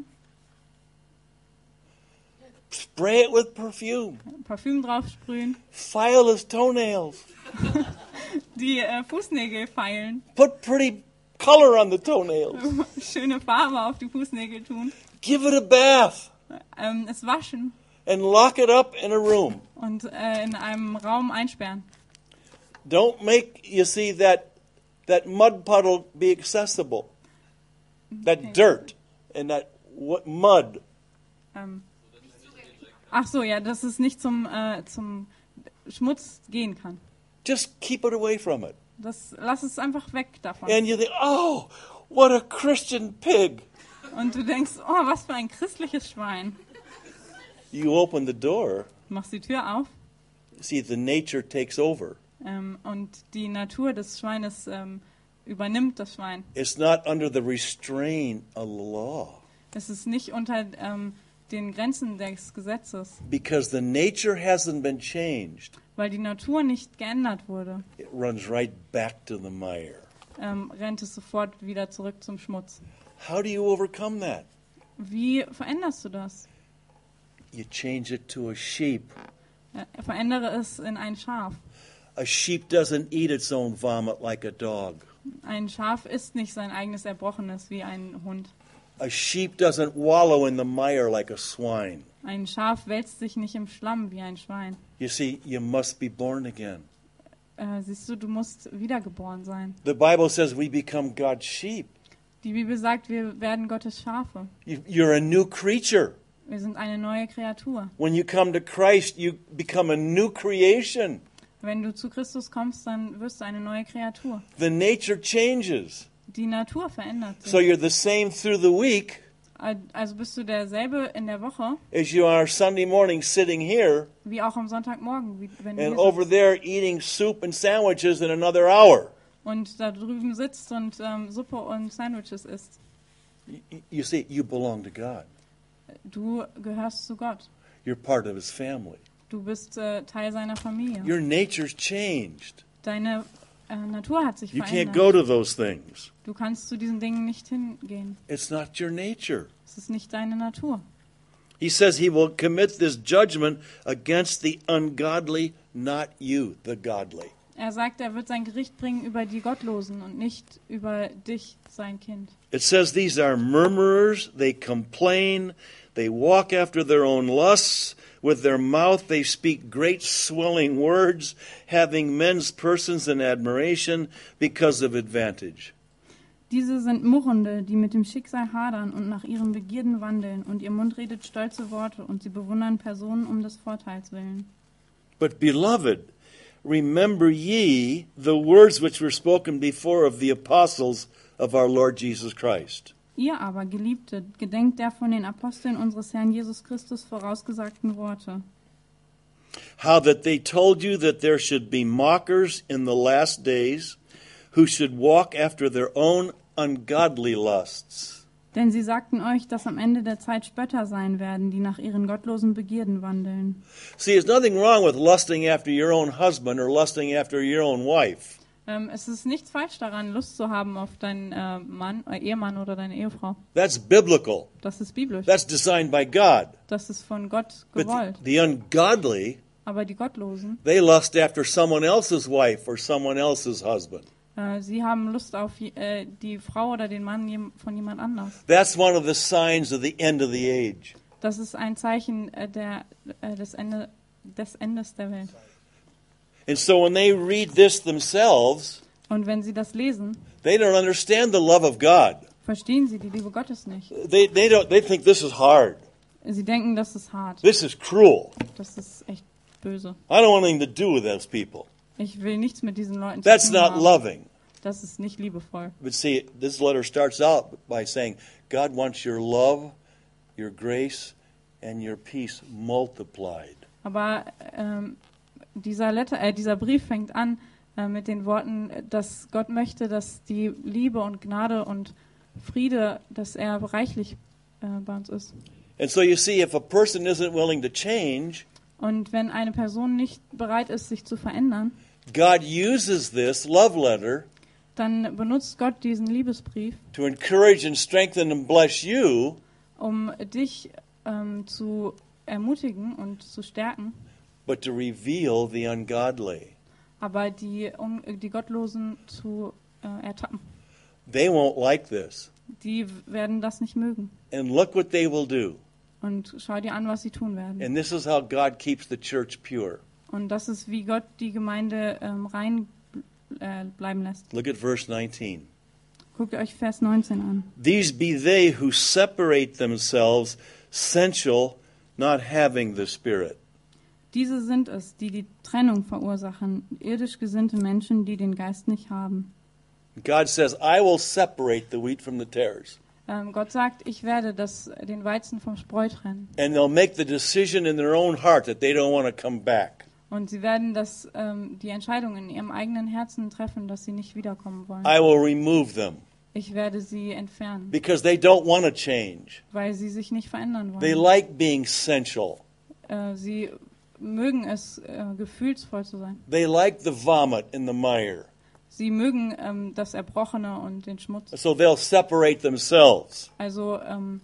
Spray it with perfume. Parfüm draufsprühen, File its toenails. die äh, Fußnägel feilen, Put pretty color on the toenails. schöne Farbe auf die Fußnägel tun, Give it a bath. ähm, es waschen And lock it up in a room. und äh, in einem Raum einsperren. Don't make, you see, that, that mud puddle be accessible. That dirt and that w- mud. Ähm, ach so, ja, dass es nicht zum, äh, zum Schmutz gehen kann. Just keep it away from it. Das, lass es einfach weg davon. And you think, oh, what a Christian pig. Und du denkst, oh, was für ein christliches Schwein. You open the door, Du machst die Tür auf see, the nature takes over. ähm, und die Natur des Schweines ähm, übernimmt das Schwein. It's not under the restraint of the law. Es ist nicht unter ähm, den Grenzen des Gesetzes, Because the nature hasn't been changed. weil die Natur nicht geändert wurde. It runs right back to the mire. Ähm, rennt es sofort wieder zurück zum Schmutz. How do you overcome that? Wie veränderst du das? You change it to a sheep. Äh, verändere es in ein Schaf. A sheep doesn't eat its own vomit like a dog. Ein Schaf isst nicht sein eigenes Erbrochenes wie ein Hund. A sheep doesn't wallow in the mire like a swine. Ein Schaf wälzt sich nicht im Schlamm wie ein Schwein. You see, you must be born again. Äh, siehst du, du musst wiedergeboren sein. The Bible says we become God's sheep. Die Bibel sagt, wir werden Gottes Schafe. You- You're a new creature. Wir sind eine neue Kreatur. When you come to Christ, you become a new creation. Wenn du zu Christus kommst, dann wirst du eine neue Kreatur. The nature changes. Die Natur verändert sich. So you're the same through the week Also bist du derselbe in der Woche, as you are Sunday morning sitting here wie auch am Sonntagmorgen, wie, wenn du and hier over sitzt there eating soup and sandwiches in another hour. und da drüben sitzt und ähm, Suppe und Sandwiches isst. You, you see, you belong to God. Du gehörst zu Gott. You're part of His family. Du bist äh, Teil seiner Familie. Your nature's changed. Deine äh, Natur hat sich You can't verändert. go to those things. Du kannst zu diesen Dingen nicht hingehen. It's not your nature. Es ist nicht deine Natur. He says He will commit this judgment against the ungodly, not you, the godly. Er sagt, er wird sein Gericht bringen über die Gottlosen und nicht über dich, sein Kind. It says these are murmurers, they complain, they walk after their own lusts, with their mouth they speak great swelling words, having men's persons in admiration because of advantage. Diese sind Murrende, die mit dem Schicksal hadern und nach ihren Begierden wandeln, und ihr Mund redet stolze Worte, und sie bewundern Personen um des Vorteils willen. But beloved, remember ye the words which were spoken before of the apostles of our Lord Jesus Christ. Ihr aber, Geliebte, gedenkt der von den Aposteln unseres Herrn Jesus Christus vorausgesagten Worte. How that they told you that there should be mockers in the last days, who should walk after their own ungodly lusts. Denn sie sagten euch, dass am Ende der Zeit Spötter sein werden, die nach ihren gottlosen Begierden wandeln. See, there's nothing wrong with lusting after your own husband or lusting after your own wife. Ähm, es ist nichts falsch daran, Lust zu haben auf deinen äh, Mann, äh, Ehemann oder deine Ehefrau. That's biblical. Das ist biblisch. That's designed by God. Das ist von Gott But gewollt. the, the ungodly, Aber die Gottlosen, they lust after someone else's wife or someone else's husband. äh, sie haben Lust auf äh, die Frau oder den Mann jem- von jemand anders. That's one of the signs of the end of the age. Das ist ein Zeichen äh, der, äh, des, Ende, des Endes der Welt. And so when they read this themselves, Und wenn sie das lesen, they don't understand the love of God. verstehen sie die Liebe Gottes nicht. They, they, don't, they think this is hard. Sie denken, das ist hart. This is cruel. Das ist echt böse. I don't want anything to do with those people. Ich will nichts mit diesen Leuten zu That's tun not haben. loving. Das ist nicht liebevoll. But see, this letter starts out by saying, God wants your love, your grace, and your peace multiplied. Aber ähm, dieser, Letter, äh, dieser Brief fängt an äh, mit den Worten, dass Gott möchte, dass die Liebe und Gnade und Friede, dass er reichlich äh, bei uns ist. And so you see, if a person isn't willing to change, Und wenn eine Person nicht bereit ist, sich zu verändern, God uses this love letter dann benutzt Gott diesen Liebesbrief, to encourage and strengthen and bless you, um dich ähm, zu ermutigen und zu stärken, but to reveal the ungodly. aber die, um die Gottlosen zu äh, ertappen. They won't like this. Die werden das nicht mögen. And look what they will do. Und schau dir an, was sie tun werden. And this is how God keeps the church pure. Und das ist, wie Gott die Gemeinde ähm, rein äh, bleiben lässt. Look at verse nineteen. Guckt euch Vers neunzehn an. These be they who separate themselves, sensual, not having the Spirit. Diese sind es, die die Trennung verursachen, irdisch gesinnte Menschen, die den Geist nicht haben. God says, I will separate the wheat from the tares. Ähm, Gott sagt, ich werde das, den Weizen vom Spreu trennen. And they'll make the decision in their own heart that they don't want to come back. Und sie werden das, ähm, die Entscheidung in ihrem eigenen Herzen treffen, dass sie nicht wiederkommen wollen. I will remove them Ich werde sie entfernen, because they don't want to change. weil sie sich nicht verändern They wollen. like being sensual. Äh, sie mögen es, äh, gefühlsvoll zu sein. They like the vomit and the mire. Sie mögen ähm, das Erbrochene und den Schmutz. So they'll separate themselves. Also, ähm,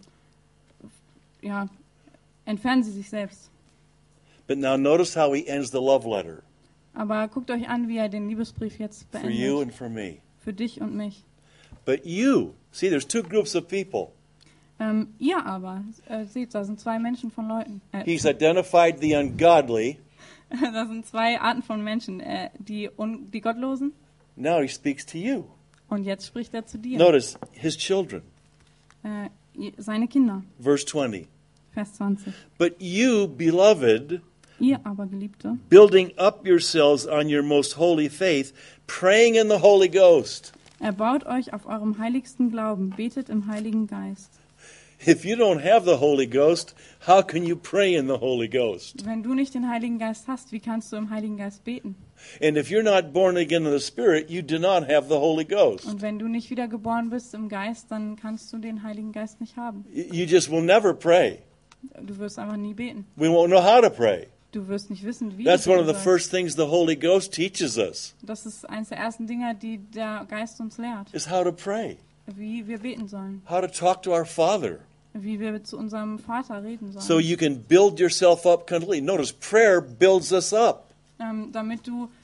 ja, entfernen sie sich selbst. But now notice how he ends the love letter Aber guckt euch an, wie er den Liebesbrief jetzt for you beendet. and for me. Für dich und mich. But you, see, there's two groups of people. Ähm, ihr aber, äh, seht, da sind zwei Menschen von Leuten. Äh, He's identified the ungodly. da sind zwei Arten von Menschen. Äh, die, un die Gottlosen. Now he speaks to you. Und jetzt spricht er zu dir. Notice his children. Äh, ihr- seine Kinder. Verse twenty. Vers zwanzig. But you, beloved, Ihr aber, Geliebte, building up yourselves on your most holy faith, praying in the Holy Ghost. erbaut euch auf eurem heiligsten Glauben, betet im Heiligen Geist. If you don't have the Holy Ghost, how can you pray in the Holy Ghost? Wenn du nicht den Heiligen Geist hast, wie kannst du im Heiligen Geist beten? And if you're not born again in the Spirit, you do not have the Holy Ghost. Und wenn du nicht wiedergeboren bist im Geist, dann kannst du den Heiligen Geist nicht haben. You just will never pray. Du wirst einfach nie beten. We won't know how to pray. Du wirst nicht wissen, wie That's du one of beten the sollst. first things the Holy Ghost teaches us, Das ist eines der ersten Dinge, die der Geist uns lehrt. is how to pray, Wie wir beten sollen. how to talk to our Father. Wie wir zu unserem Vater reden So sollen. you can build yourself up completely. Notice prayer builds us up. Ähm, damit du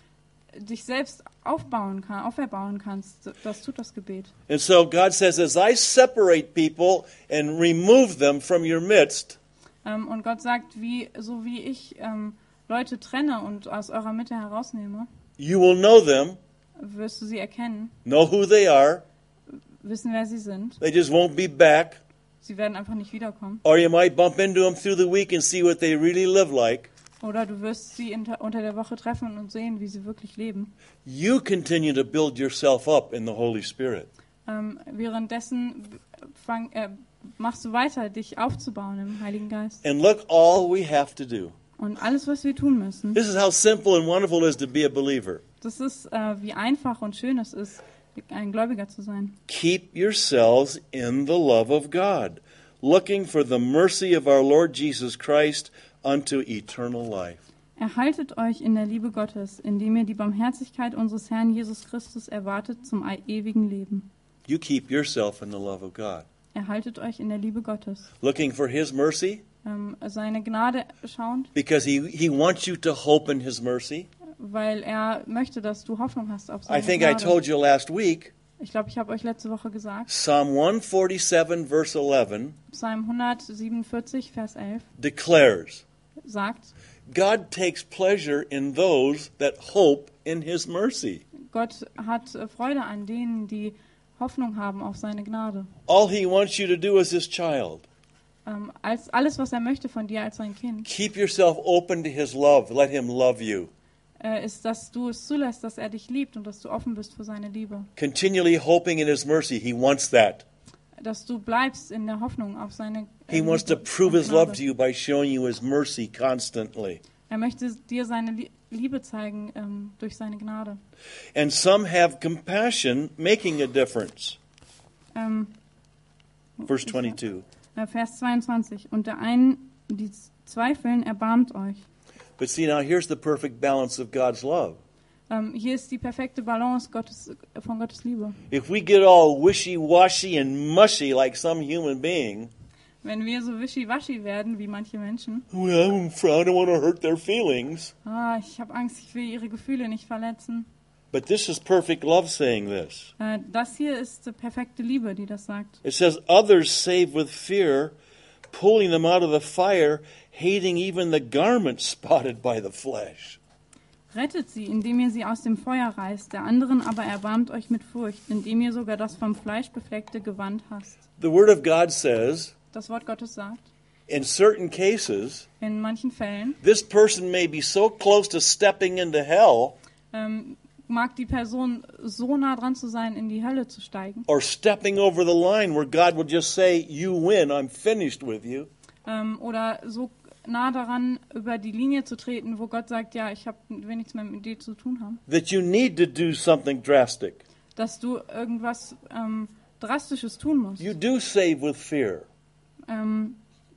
dich selbst aufbauen kann, auferbauen kannst. Das tut das Gebet. And so God says, as I separate people and remove them from your midst, Ähm, und Gott sagt, wie, so wie ich ähm, Leute trenne und aus eurer Mitte herausnehme, you will know them, wirst du sie erkennen, know who they are. wissen, wer sie sind. They just won't be back. Sie werden einfach nicht wiederkommen. Or you might bump into them through the week and see what they really live like. Oder du wirst sie inter, unter der Woche treffen und sehen, wie sie wirklich leben. You continue to build yourself up in the Holy Spirit. Ähm, währenddessen fang, äh, machst du weiter, dich aufzubauen im Heiligen Geist. And look all we have to do. Und alles, was wir tun müssen, This is how simple and wonderful it is to be a believer. das ist, äh, wie einfach und schön es ist, ein Gläubiger zu sein. Keep yourselves in the love of God, looking for the mercy of our Lord Jesus Christ unto eternal life. Erhaltet euch in der Liebe Gottes, indem ihr die Barmherzigkeit unseres Herrn Jesus Christus erwartet zum ewigen Leben. You keep yourself in the love of God. Erhaltet euch in der Liebe Gottes. Looking for His mercy, Ähm, seine Gnade schauend, because He, he wants you to hope in His mercy. weil er möchte, dass du Hoffnung hast auf I seine think I Gnade. told you last week, Ich glaube, ich habe euch letzte Woche gesagt, Psalm one forty-seven, verse eleven, Psalm hundertsiebenundvierzig, Vers elf declares, sagt, God takes pleasure in those that hope in His mercy. Gott hat äh, Freude an denen, die Hoffnung haben auf seine Gnade. All He wants you to do as His child. Ähm, als alles, was er möchte von dir als sein Kind, Keep yourself open to His love. Let Him love you. äh, ist, dass du es zulässt, dass er dich liebt und dass du offen bist für seine Liebe. Continually hoping in His mercy. He wants that. Dass du bleibst in der Hoffnung auf seine äh, He wants to Liebe prove und His love to Gnade. you by showing you His mercy constantly. Er möchte dir seine Lie- Liebe zeigen ähm, durch seine Gnade. And some have compassion, making a difference. Ähm, Verse twenty-two. äh, Vers zweiundzwanzig. Und der einen, die zweifeln, erbarmt euch. But see, now here's the perfect balance of God's love. Ähm, hier ist die perfekte Balance Gottes, von Gottes Liebe. If we get all wishy-washy and mushy like some human being, Wenn wir so wischiwaschi werden wie manche Menschen, well, I don't want to hurt their feelings. ah, ich habe Angst, ich will ihre Gefühle nicht verletzen. But this is perfect love saying this. Äh, das hier ist die perfekte Liebe, die das sagt. It says, others save with fear, pulling them out of the fire, hating even the garment spotted by the flesh. Rettet sie, indem ihr sie aus dem Feuer reißt, der anderen aber erbarmt euch mit Furcht, indem ihr sogar das vom Fleisch befleckte Gewand hasst. The Word of God says, Das Wort Gottes sagt, in certain cases, in manchen Fällen this person may be so close to stepping into hell ähm, mag die Person so nah dran zu sein, in die Hölle zu steigen, or stepping over the line where God will just say, you win, I'm finished with you. ähm, oder so nah daran, über die Linie zu treten, wo Gott sagt, ja, ich hab, will nichts mehr mit dir zu tun haben, That you need to do something drastic. dass du irgendwas ähm, Drastisches tun musst. You do save with fear. Ähm,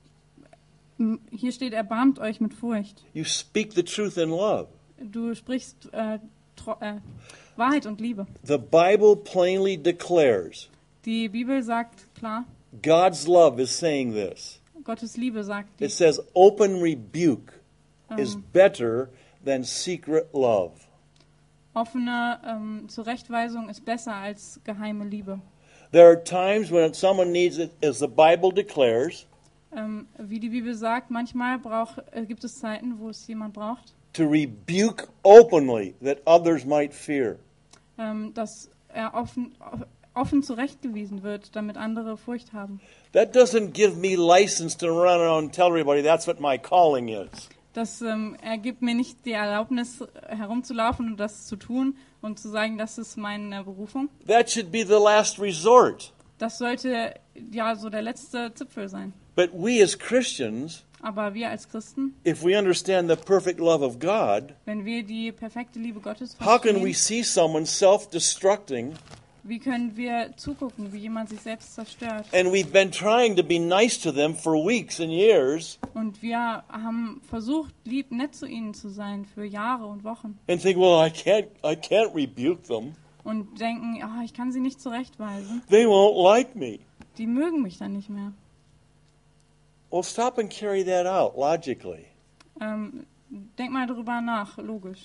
m- hier steht, erbarmt euch mit Furcht. You speak the truth in love. Du sprichst äh, tro- äh, Wahrheit und Liebe. The Bible plainly declares, Die Bibel sagt klar, God's love is saying this. Gottes Liebe sagt It dies. says open rebuke is Ähm, better than secret love. offene ähm, Zurechtweisung ist besser als geheime Liebe. There are times when someone needs it, as the Bible declares, Ähm, wie die Bibel sagt, manchmal braucht, äh, gibt es Zeiten, wo es jemand braucht, to rebuke openly that others might fear. ähm, dass er offen, offen zurechtgewiesen wird, damit andere Furcht haben. That doesn't give me license to run around and tell everybody that's what my calling is. Das ähm, ergibt mir nicht die Erlaubnis, herumzulaufen und das zu tun und zu sagen, das ist meine Berufung. That should be the last resort. Das sollte ja so der letzte Zipfel sein. But we as Christians, Aber wir als Christen, if we understand the perfect love of God, wenn wir die perfekte Liebe Gottes how can we verstehen, see someone self-destructing wie können wir zugucken, wie jemand sich selbst zerstört? and we've been trying to be nice to them for weeks and years Und wir haben versucht, lieb, nett zu ihnen zu sein für Jahre und Wochen and think, well, I can't, I can't rebuke them. und denken, ah, ich kann sie nicht zurechtweisen. They won't like me. Die mögen mich dann nicht mehr. Well, stop and carry that out logically. Ähm, denk mal drüber nach, logisch.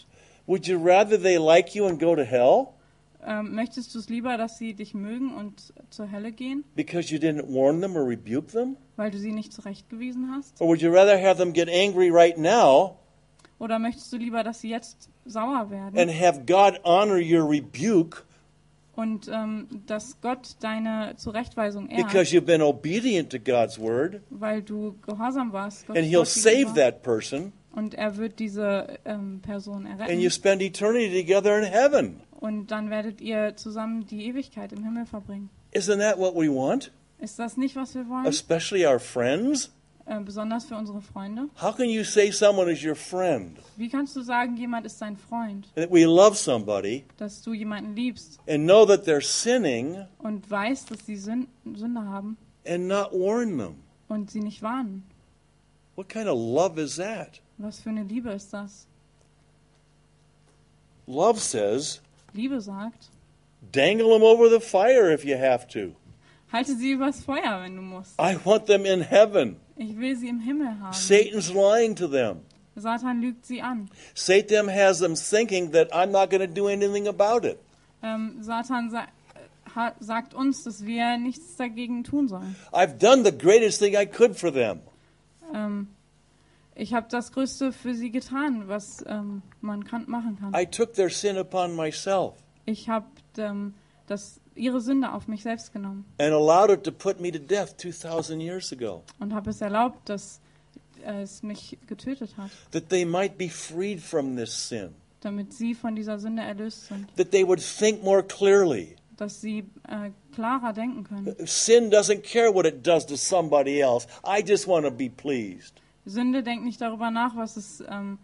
Would you rather they like you and go to hell Ähm, möchtest du es lieber, dass sie dich mögen und zur Hölle gehen, because you didn't warn them or rebuke them? weil du sie nicht zurechtgewiesen hast? Or would you rather have them get angry right now Oder möchtest du lieber, dass sie jetzt sauer werden and have God honor your rebuke und ähm, dass Gott deine Zurechtweisung ehrt, because you've been obedient to God's word, weil du gehorsam warst Gottes and He'll Wort save gegenüber, that person, und er wird diese ähm, Person and you erretten spend eternity together in heaven? und dann werdet ihr zusammen die Ewigkeit im Himmel verbringen. Isn't that what we want? Ist das nicht, was wir wollen? Especially our friends? Äh, besonders für unsere Freunde. How can you say someone is your friend? Wie kannst du sagen, jemand ist dein Freund? That we love somebody Dass du jemanden liebst and know that they're sinning und weißt, dass sie Sün- Sünde haben and not warn them? und sie nicht warnen. What kind of love is that? Was für eine Liebe ist das? Love says, Liebe sagt, dangle them over the fire if you have to. halte sie übers Feuer, wenn du musst. I want them in heaven. Ich will sie im Himmel haben. Satan's lying to them. Satan lügt sie an. Satan has them thinking that I'm not going to do anything about it. Ähm, Satan sa ha sagt uns, dass wir nichts dagegen tun sollen. I've done the greatest thing I could for them. Ähm, ich habe das Größte für sie getan, was ähm, man kann, machen kann. I took their sin upon myself Ich habe ähm, das ihre Sünde auf mich selbst genommen and allowed it to put me to death two thousand years ago, und habe es erlaubt, dass äh, es mich getötet hat, that they might be freed from this sin, damit sie von dieser Sünde erlöst sind, that they would think more clearly. dass sie äh, klarer denken können. Sin doesn't care what it does to somebody else. I just want to be pleased. Sünde denkt nicht darüber nach, was es ähm,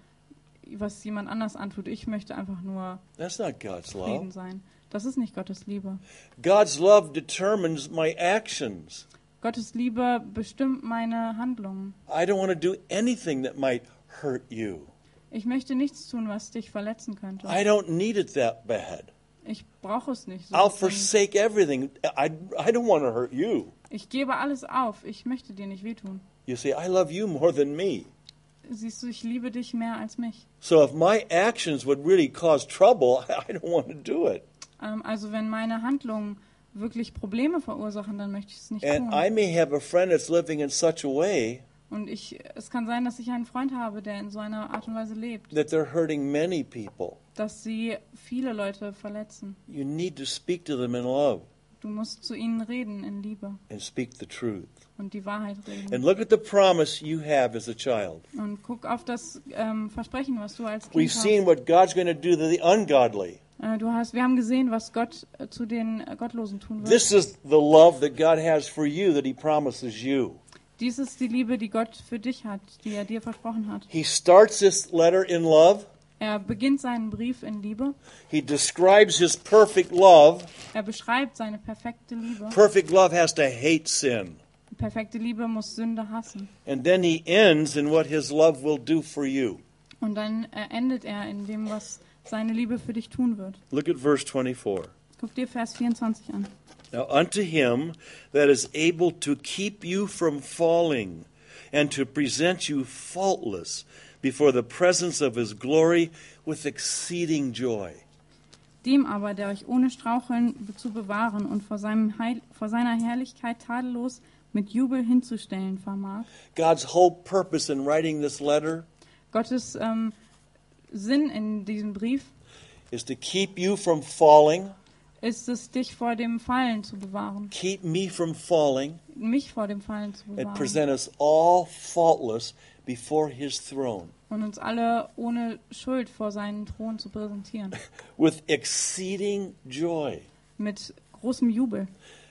was jemand anders antut. Ich möchte einfach nur That's not God's zufrieden love. sein. Das ist nicht Gottes Liebe. God's love determines my actions. Gottes Liebe bestimmt meine Handlungen. I don't want to do anything that might hurt you. Ich möchte nichts tun, was dich verletzen könnte. I don't need it that bad. Ich brauche es nicht so. I'll Und forsake everything. I, I don't want to hurt you. ich gebe alles auf. Ich möchte dir nicht wehtun. You see, I love you more than me. Siehst du, ich liebe dich mehr als mich. So if my actions would really cause trouble, I don't want to do it. Ähm, also wenn meine Handlungen wirklich Probleme verursachen, dann möchte ich es nicht And tun. I may have a friend that's living in such a way Und ich, es kann sein, dass ich einen Freund habe, der in so einer Art und Weise lebt, that they're hurting many people. dass sie viele Leute verletzen. You need to speak to them in love Du musst zu ihnen reden in Liebe and speak the truth. und die Wahrheit reden. And look at the promise you have as a child. Und guck auf das ähm, Versprechen, was du als We've Kind seen hast. what God's going to do to the ungodly. Äh, du hast. Wir haben gesehen, was Gott äh, zu den äh, Gottlosen tun wird. This is the love that God has for you that He promises you. Dies ist die Liebe, die Gott für dich hat, die er dir versprochen hat. He starts this letter in love. Er beginnt seinen Brief in Liebe. He describes His perfect love. Er beschreibt seine perfekte Liebe. Perfect love has to hate sin. Perfekte Liebe muss Sünde hassen. And then He ends in what His love will do for you. Und dann äh, endet er in dem, was seine Liebe für dich tun wird. Look at verse twenty-four. Guck dir Vers vierundzwanzig an. Now unto Him that is able to keep you from falling and to present you faultless before the presence of His glory with exceeding joy. Dem aber, der euch ohne Straucheln zu bewahren und vor, seinem Heil, vor seiner Herrlichkeit tadellos mit Jubel hinzustellen vermag. God's whole purpose in writing this letter Gottes ähm, Sinn in diesem Brief is to keep you from falling, ist es, dich vor dem Fallen zu bewahren, keep me from falling, mich vor dem Fallen zu and bewahren present us all faultless before His throne und uns alle ohne Schuld vor seinen Thron zu präsentieren. with exceeding joy. Mit großem Jubel.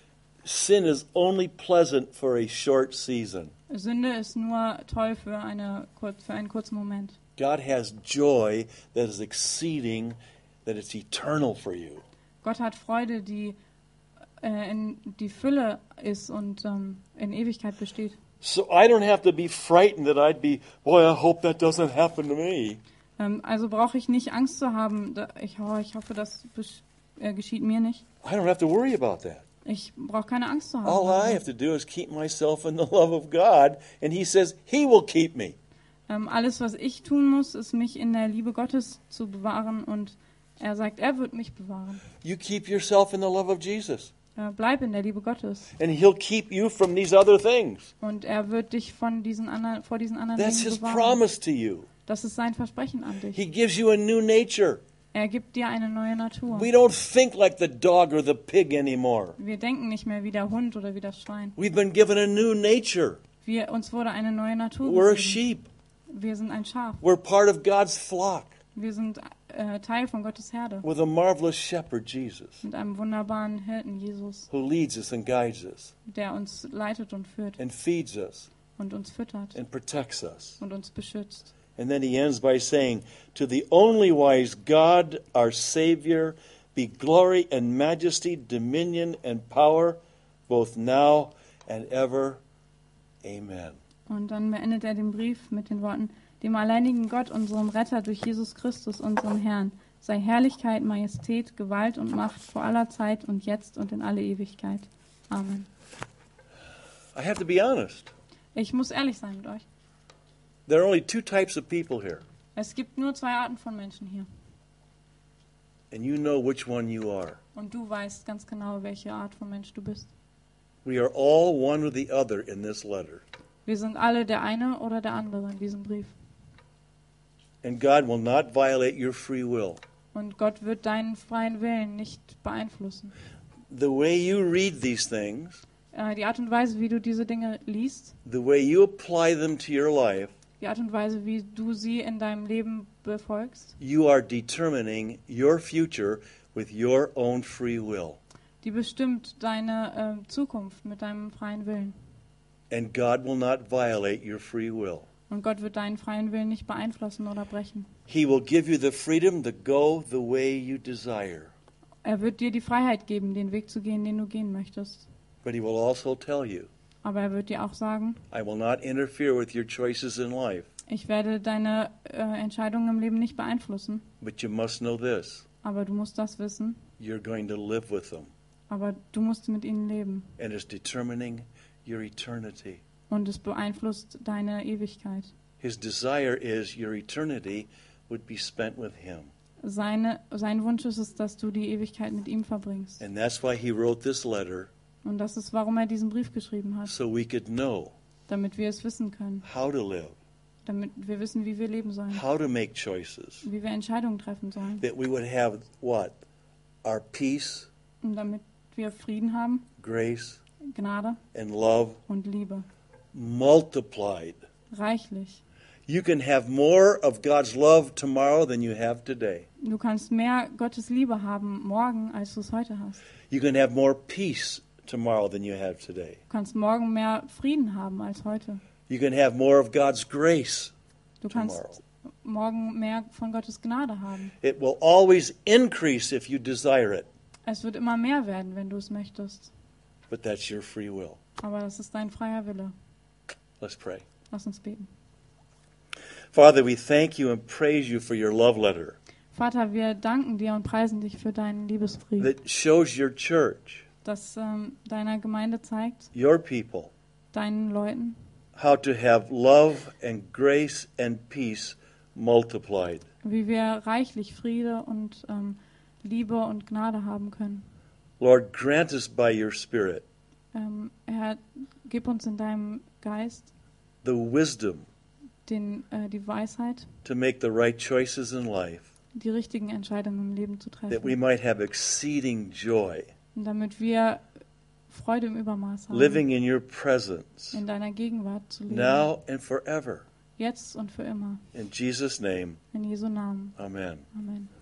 Sin is only pleasant for a short season. Sünde ist nur toll für, eine, für einen kurzen Moment. God has joy that is exceeding, that it's eternal for you. Gott hat Freude, die äh, in die Fülle ist und ähm, in Ewigkeit besteht. So I don't have to be frightened that I'd be, boy, I hope that doesn't happen to me. Ähm, also brauche ich nicht Angst zu haben. Da, ich, oh, ich hoffe, das besch- äh, geschieht mir nicht. I don't have to worry about that. Ich brauche keine Angst zu All I haben. have to do is keep myself in the love of God, and He says He will keep me. Ähm, alles, was ich tun muss, ist mich in der Liebe Gottes zu bewahren und er sagt, er wird mich bewahren. You keep yourself in the love of Jesus. Äh, bleib in der Liebe Gottes And He'll keep you from these other things. und er wird dich von diesen anderen, vor diesen anderen That's Dingen His bewahren. promise to you. Das ist sein Versprechen an dich. He gives you a new nature. Er gibt dir eine neue Natur. We don't think like the dog or the pig anymore. Wir denken nicht mehr wie der Hund oder wie das Schwein. We've been given a new nature. Wir, uns wurde eine neue Natur We're a gegeben. sheep. Wir sind ein Schaf. We're part of God's flock Wir sind äh, Teil von Gottes Herde. with a marvelous shepherd, Jesus, Mit einem wunderbaren Hirten, Jesus, who leads us and guides us der uns leitet und führt and feeds us und uns füttert and protects us. und uns beschützt. And then he ends by saying, to the only wise God, our Savior, be glory and majesty, dominion and power, both now and ever. Amen. Und dann beendet er den Brief mit den Worten, dem alleinigen Gott, unserem Retter durch Jesus Christus, unserem Herrn, sei Herrlichkeit, Majestät, Gewalt und Macht vor aller Zeit und jetzt und in alle Ewigkeit. Amen. I have to be honest. Ich muss ehrlich sein mit euch. There are only two types of people here, Es gibt nur zwei Arten von Menschen hier. and you know which one you are. Und du weißt ganz genau, welche Art von Mensch du bist. We are all one or the other in this letter. Wir sind alle der eine oder der andere in diesem Brief. And God will not violate your free will. Und Gott wird deinen freien Willen nicht beeinflussen. The way you read these things, Äh, die Art und Weise, wie du diese Dinge liest, the way you apply them to your life, die Art und Weise, wie du sie in deinem Leben befolgst, you are determining your future with your own free will. die bestimmt deine äh, Zukunft mit deinem freien Willen. And God will not violate your free will. Und Gott wird deinen freien Willen nicht beeinflussen oder brechen. He will give you the freedom to go the way you desire. Er wird dir die Freiheit geben, den Weg zu gehen, den du gehen möchtest. But He will also tell you, Aber er wird dir auch sagen, I will not interfere with your choices in life, ich werde deine äh, Entscheidungen im Leben nicht beeinflussen. but you must know this. Aber du musst das wissen. You're going to live with them, Aber du musst mit ihnen leben. and it's determining your eternity. Und es beeinflusst deine Ewigkeit. His desire is your eternity would be spent with Him. Seine, sein Wunsch ist es, dass du die Ewigkeit mit ihm verbringst. And that's why He wrote this letter, Und das ist, warum er diesen Brief geschrieben hat. so we could know Damit wir es wissen können. how to live, Damit wir wissen, wie wir leben sollen. how to make choices, Wie wir Entscheidungen treffen sollen. that we would have what? Our peace, Und damit wir Frieden haben, grace, Gnade and love und Liebe. multiplied. Reichlich. You can have more of God's love tomorrow than you have today. Du kannst mehr Gottes Liebe haben morgen, als du es heute hast. You can have more peace tomorrow than you have today. Du kannst morgen mehr Frieden haben als heute. You can have more of God's grace Du tomorrow. kannst morgen mehr von Gottes Gnade haben. It will always increase if you desire it, Es wird immer mehr werden, wenn du es möchtest. but that's your free will. Aber das ist dein freier Wille. Let's pray. Lass uns beten. Father, we thank you and praise you for your love letter Vater, wir danken dir und preisen dich für deinen Liebesbrief, that shows your church, das ähm, deiner Gemeinde zeigt, your people, deinen Leuten, how to have love and grace and peace multiplied. wie wir reichlich Friede und ähm, Liebe und Gnade haben können. Lord, grant us by your Spirit Ähm, Herr, gib uns in deinem Geist the wisdom den, äh, die Weisheit, to make the right choices in life, die richtigen Entscheidungen im Leben zu that we treffen. might have exceeding joy, Und damit wir Freude im Übermaß haben, living in your presence, in deiner Gegenwart zu leben, now and forever. jetzt und für immer. In Jesus' name, In Jesu Namen. amen. Amen.